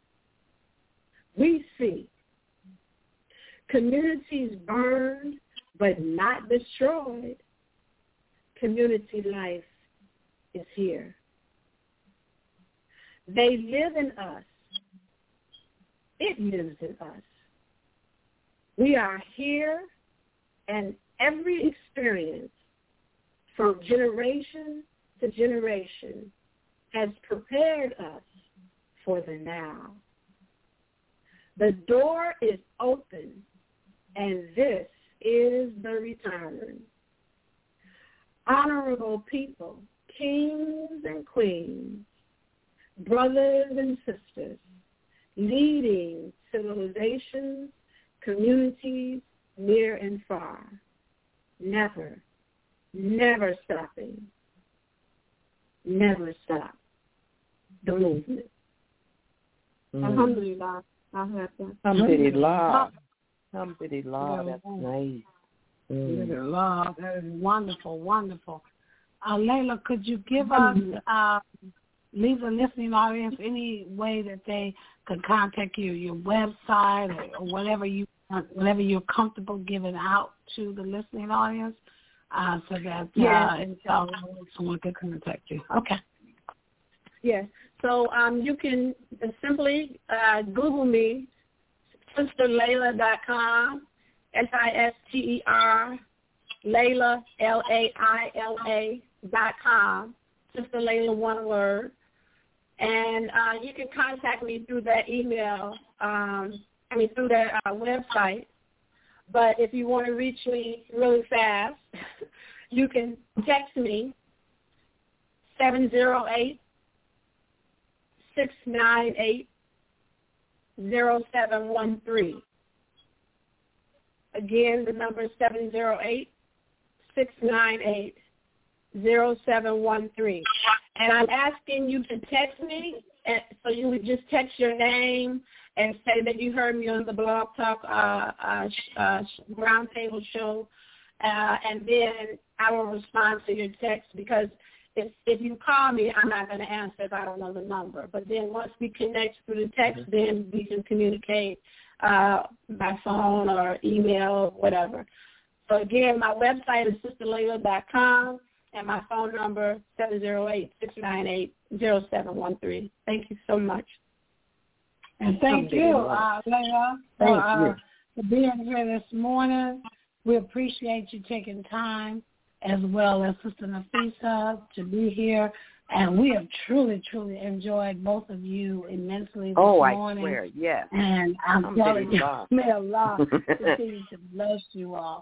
Speaker 13: We see. Communities burned but not destroyed. Community life is here. They live in us. It lives in us. We are here, and every experience from generation to generation has prepared us for the now. The door is open, and this is the return. Honorable people, kings and queens, brothers and sisters, leading civilizations, communities near and far, never stopping, never stop the movement. Alhamdulillah. I'll have that.
Speaker 12: Alhamdulillah. Alhamdulillah. That's nice.
Speaker 3: Alhamdulillah. That is wonderful, wonderful. Layla, could you give us, leave the listening audience any way that they could contact you, your website or whatever you're comfortable giving out to the listening audience, so that someone can contact you. Okay.
Speaker 13: Yes. So you can simply Google me, SisterLayla.com, SISTER, Layla, LAILA.com, Sister Layla, one word. And you can contact me through that email, through that website. But if you want to reach me really fast, you can text me 708-698-0713. Again, the number is 708-698-0713. And I'm asking you to text me, so you would just text your name and say that you heard me on the Blog Talk Roundtable show, and then I will respond to your text, because if you call me, I'm not going to answer if I don't know the number. But then once we connect through the text, then we can communicate by phone or email or whatever. So again, my website is sisterlayla.com, and my phone number 708-698-0713. Thank you so much.
Speaker 3: And thank you, Layla, for being here this morning. We appreciate you taking time, as well as Sister Nafisa, to be here. And we have truly, truly enjoyed both of you immensely this morning.
Speaker 12: I swear, yes.
Speaker 3: And I'm telling you, may Allah continue to bless you all.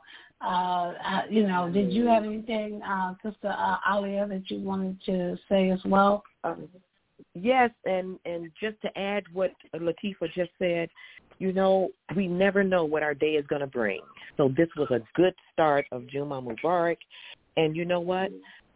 Speaker 3: Did you have anything, Sister Alia, that you wanted to say as well?
Speaker 12: Yes, and just to add what Latifah just said, we never know what our day is going to bring. So this was a good start of Juma Mubarak. And you know what?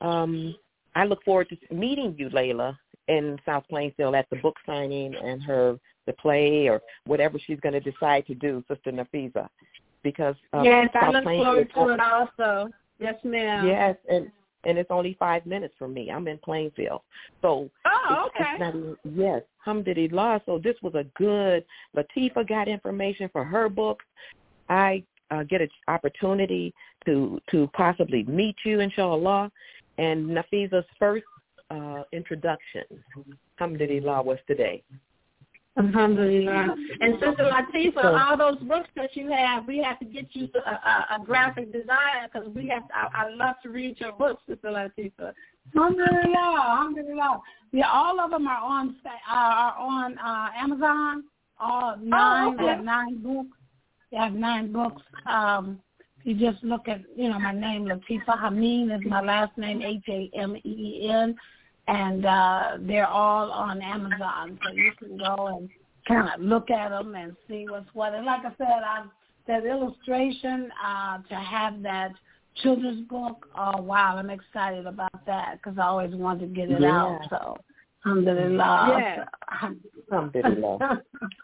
Speaker 12: I look forward to meeting you, Layla, in South Plainfield at the book signing and the play or whatever she's going to decide to do, Sister Nafisa. Because
Speaker 13: yes, I
Speaker 12: South
Speaker 13: look forward to it also. Yes, ma'am.
Speaker 12: Yes, and it's only 5 minutes from me. I'm in Plainfield. So
Speaker 13: okay.
Speaker 12: Yes, alhamdulillah. So this was a good, Latifah got information for her book. I get an opportunity to possibly meet you, inshallah. And Nafisa's first introduction, alhamdulillah, was today.
Speaker 13: Alhamdulillah. And Sister Latifah, all those books that you have, we have to get you a graphic designer, because I love to read your books, Sister Latifah.
Speaker 3: Alhamdulillah. Yeah, all of them are on Amazon. All 9. They have 9 books. They have 9 books. You just look at, my name, Latifah Hameen is my last name, Hameen, and they're all on Amazon. So you can go and kind of look at them and see what's what. And like I said, that illustration to have that children's book, oh, wow, I'm excited about that, because I always wanted to get it out. So, alhamdulillah.
Speaker 13: Yeah.
Speaker 12: Alhamdulillah.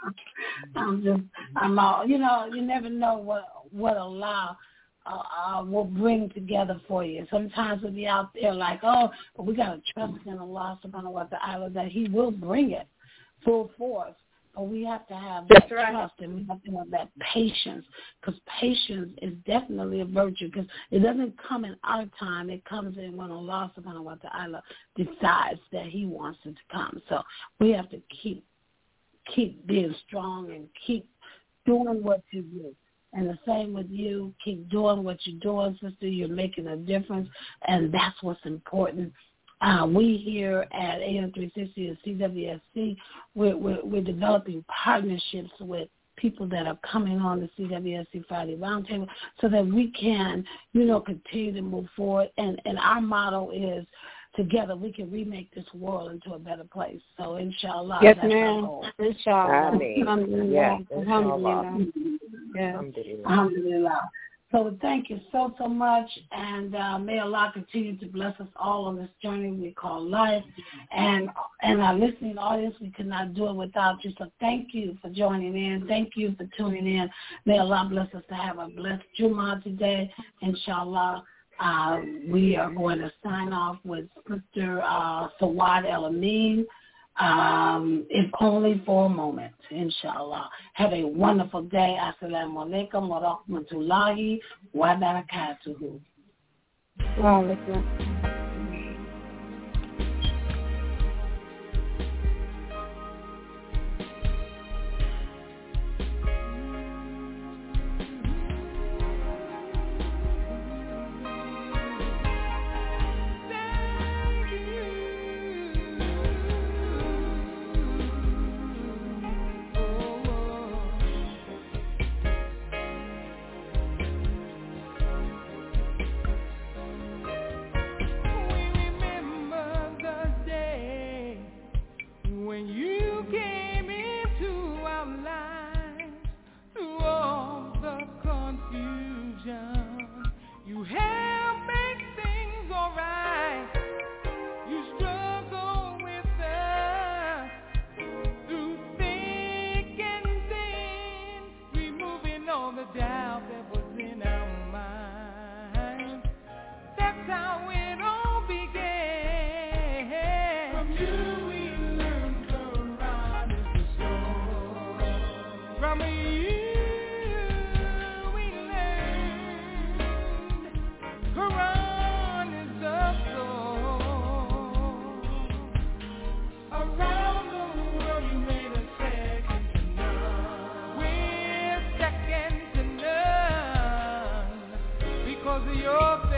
Speaker 3: I'm all, you never know what Allah will bring together for you. Sometimes we'll be out there like, but we got to trust in Allah subhanahu wa ta'ala that He will bring it full force. But we have to have that trust, and we have to have that patience, because patience is definitely a virtue, because it doesn't come in our time. It comes in when Allah subhanahu wa ta'ala decides that He wants it to come. So we have to keep being strong and keep doing what you do. And the same with you. Keep doing what you're doing, sister. You're making a difference, and that's what's important. We here at AM360 and CWSC, we're developing partnerships with people that are coming on the CWSC Friday Roundtable, so that we can, continue to move forward. And our motto is, together we can remake this world into a better place. So inshallah,
Speaker 13: yes,
Speaker 3: that's
Speaker 13: ma'am.
Speaker 3: our goal.
Speaker 13: Inshallah.
Speaker 12: Alhamdulillah.
Speaker 3: Alhamdulillah.
Speaker 12: Yes,
Speaker 3: Alhamdulillah.
Speaker 12: Alhamdulillah.
Speaker 3: Alhamdulillah. So thank you so much, and may Allah continue to bless us all on this journey we call life. And our listening audience, we could not do it without you. So thank you for joining in. Thank you for tuning in. May Allah bless us to have a blessed Jummah today, inshallah. We are going to sign off with Sister Sawad El-Amin, if only for a moment, inshallah. Have a wonderful day. Assalamu alaikum wa rahmatullahi wa barakatuhu.
Speaker 13: Wa alaikum.
Speaker 17: Your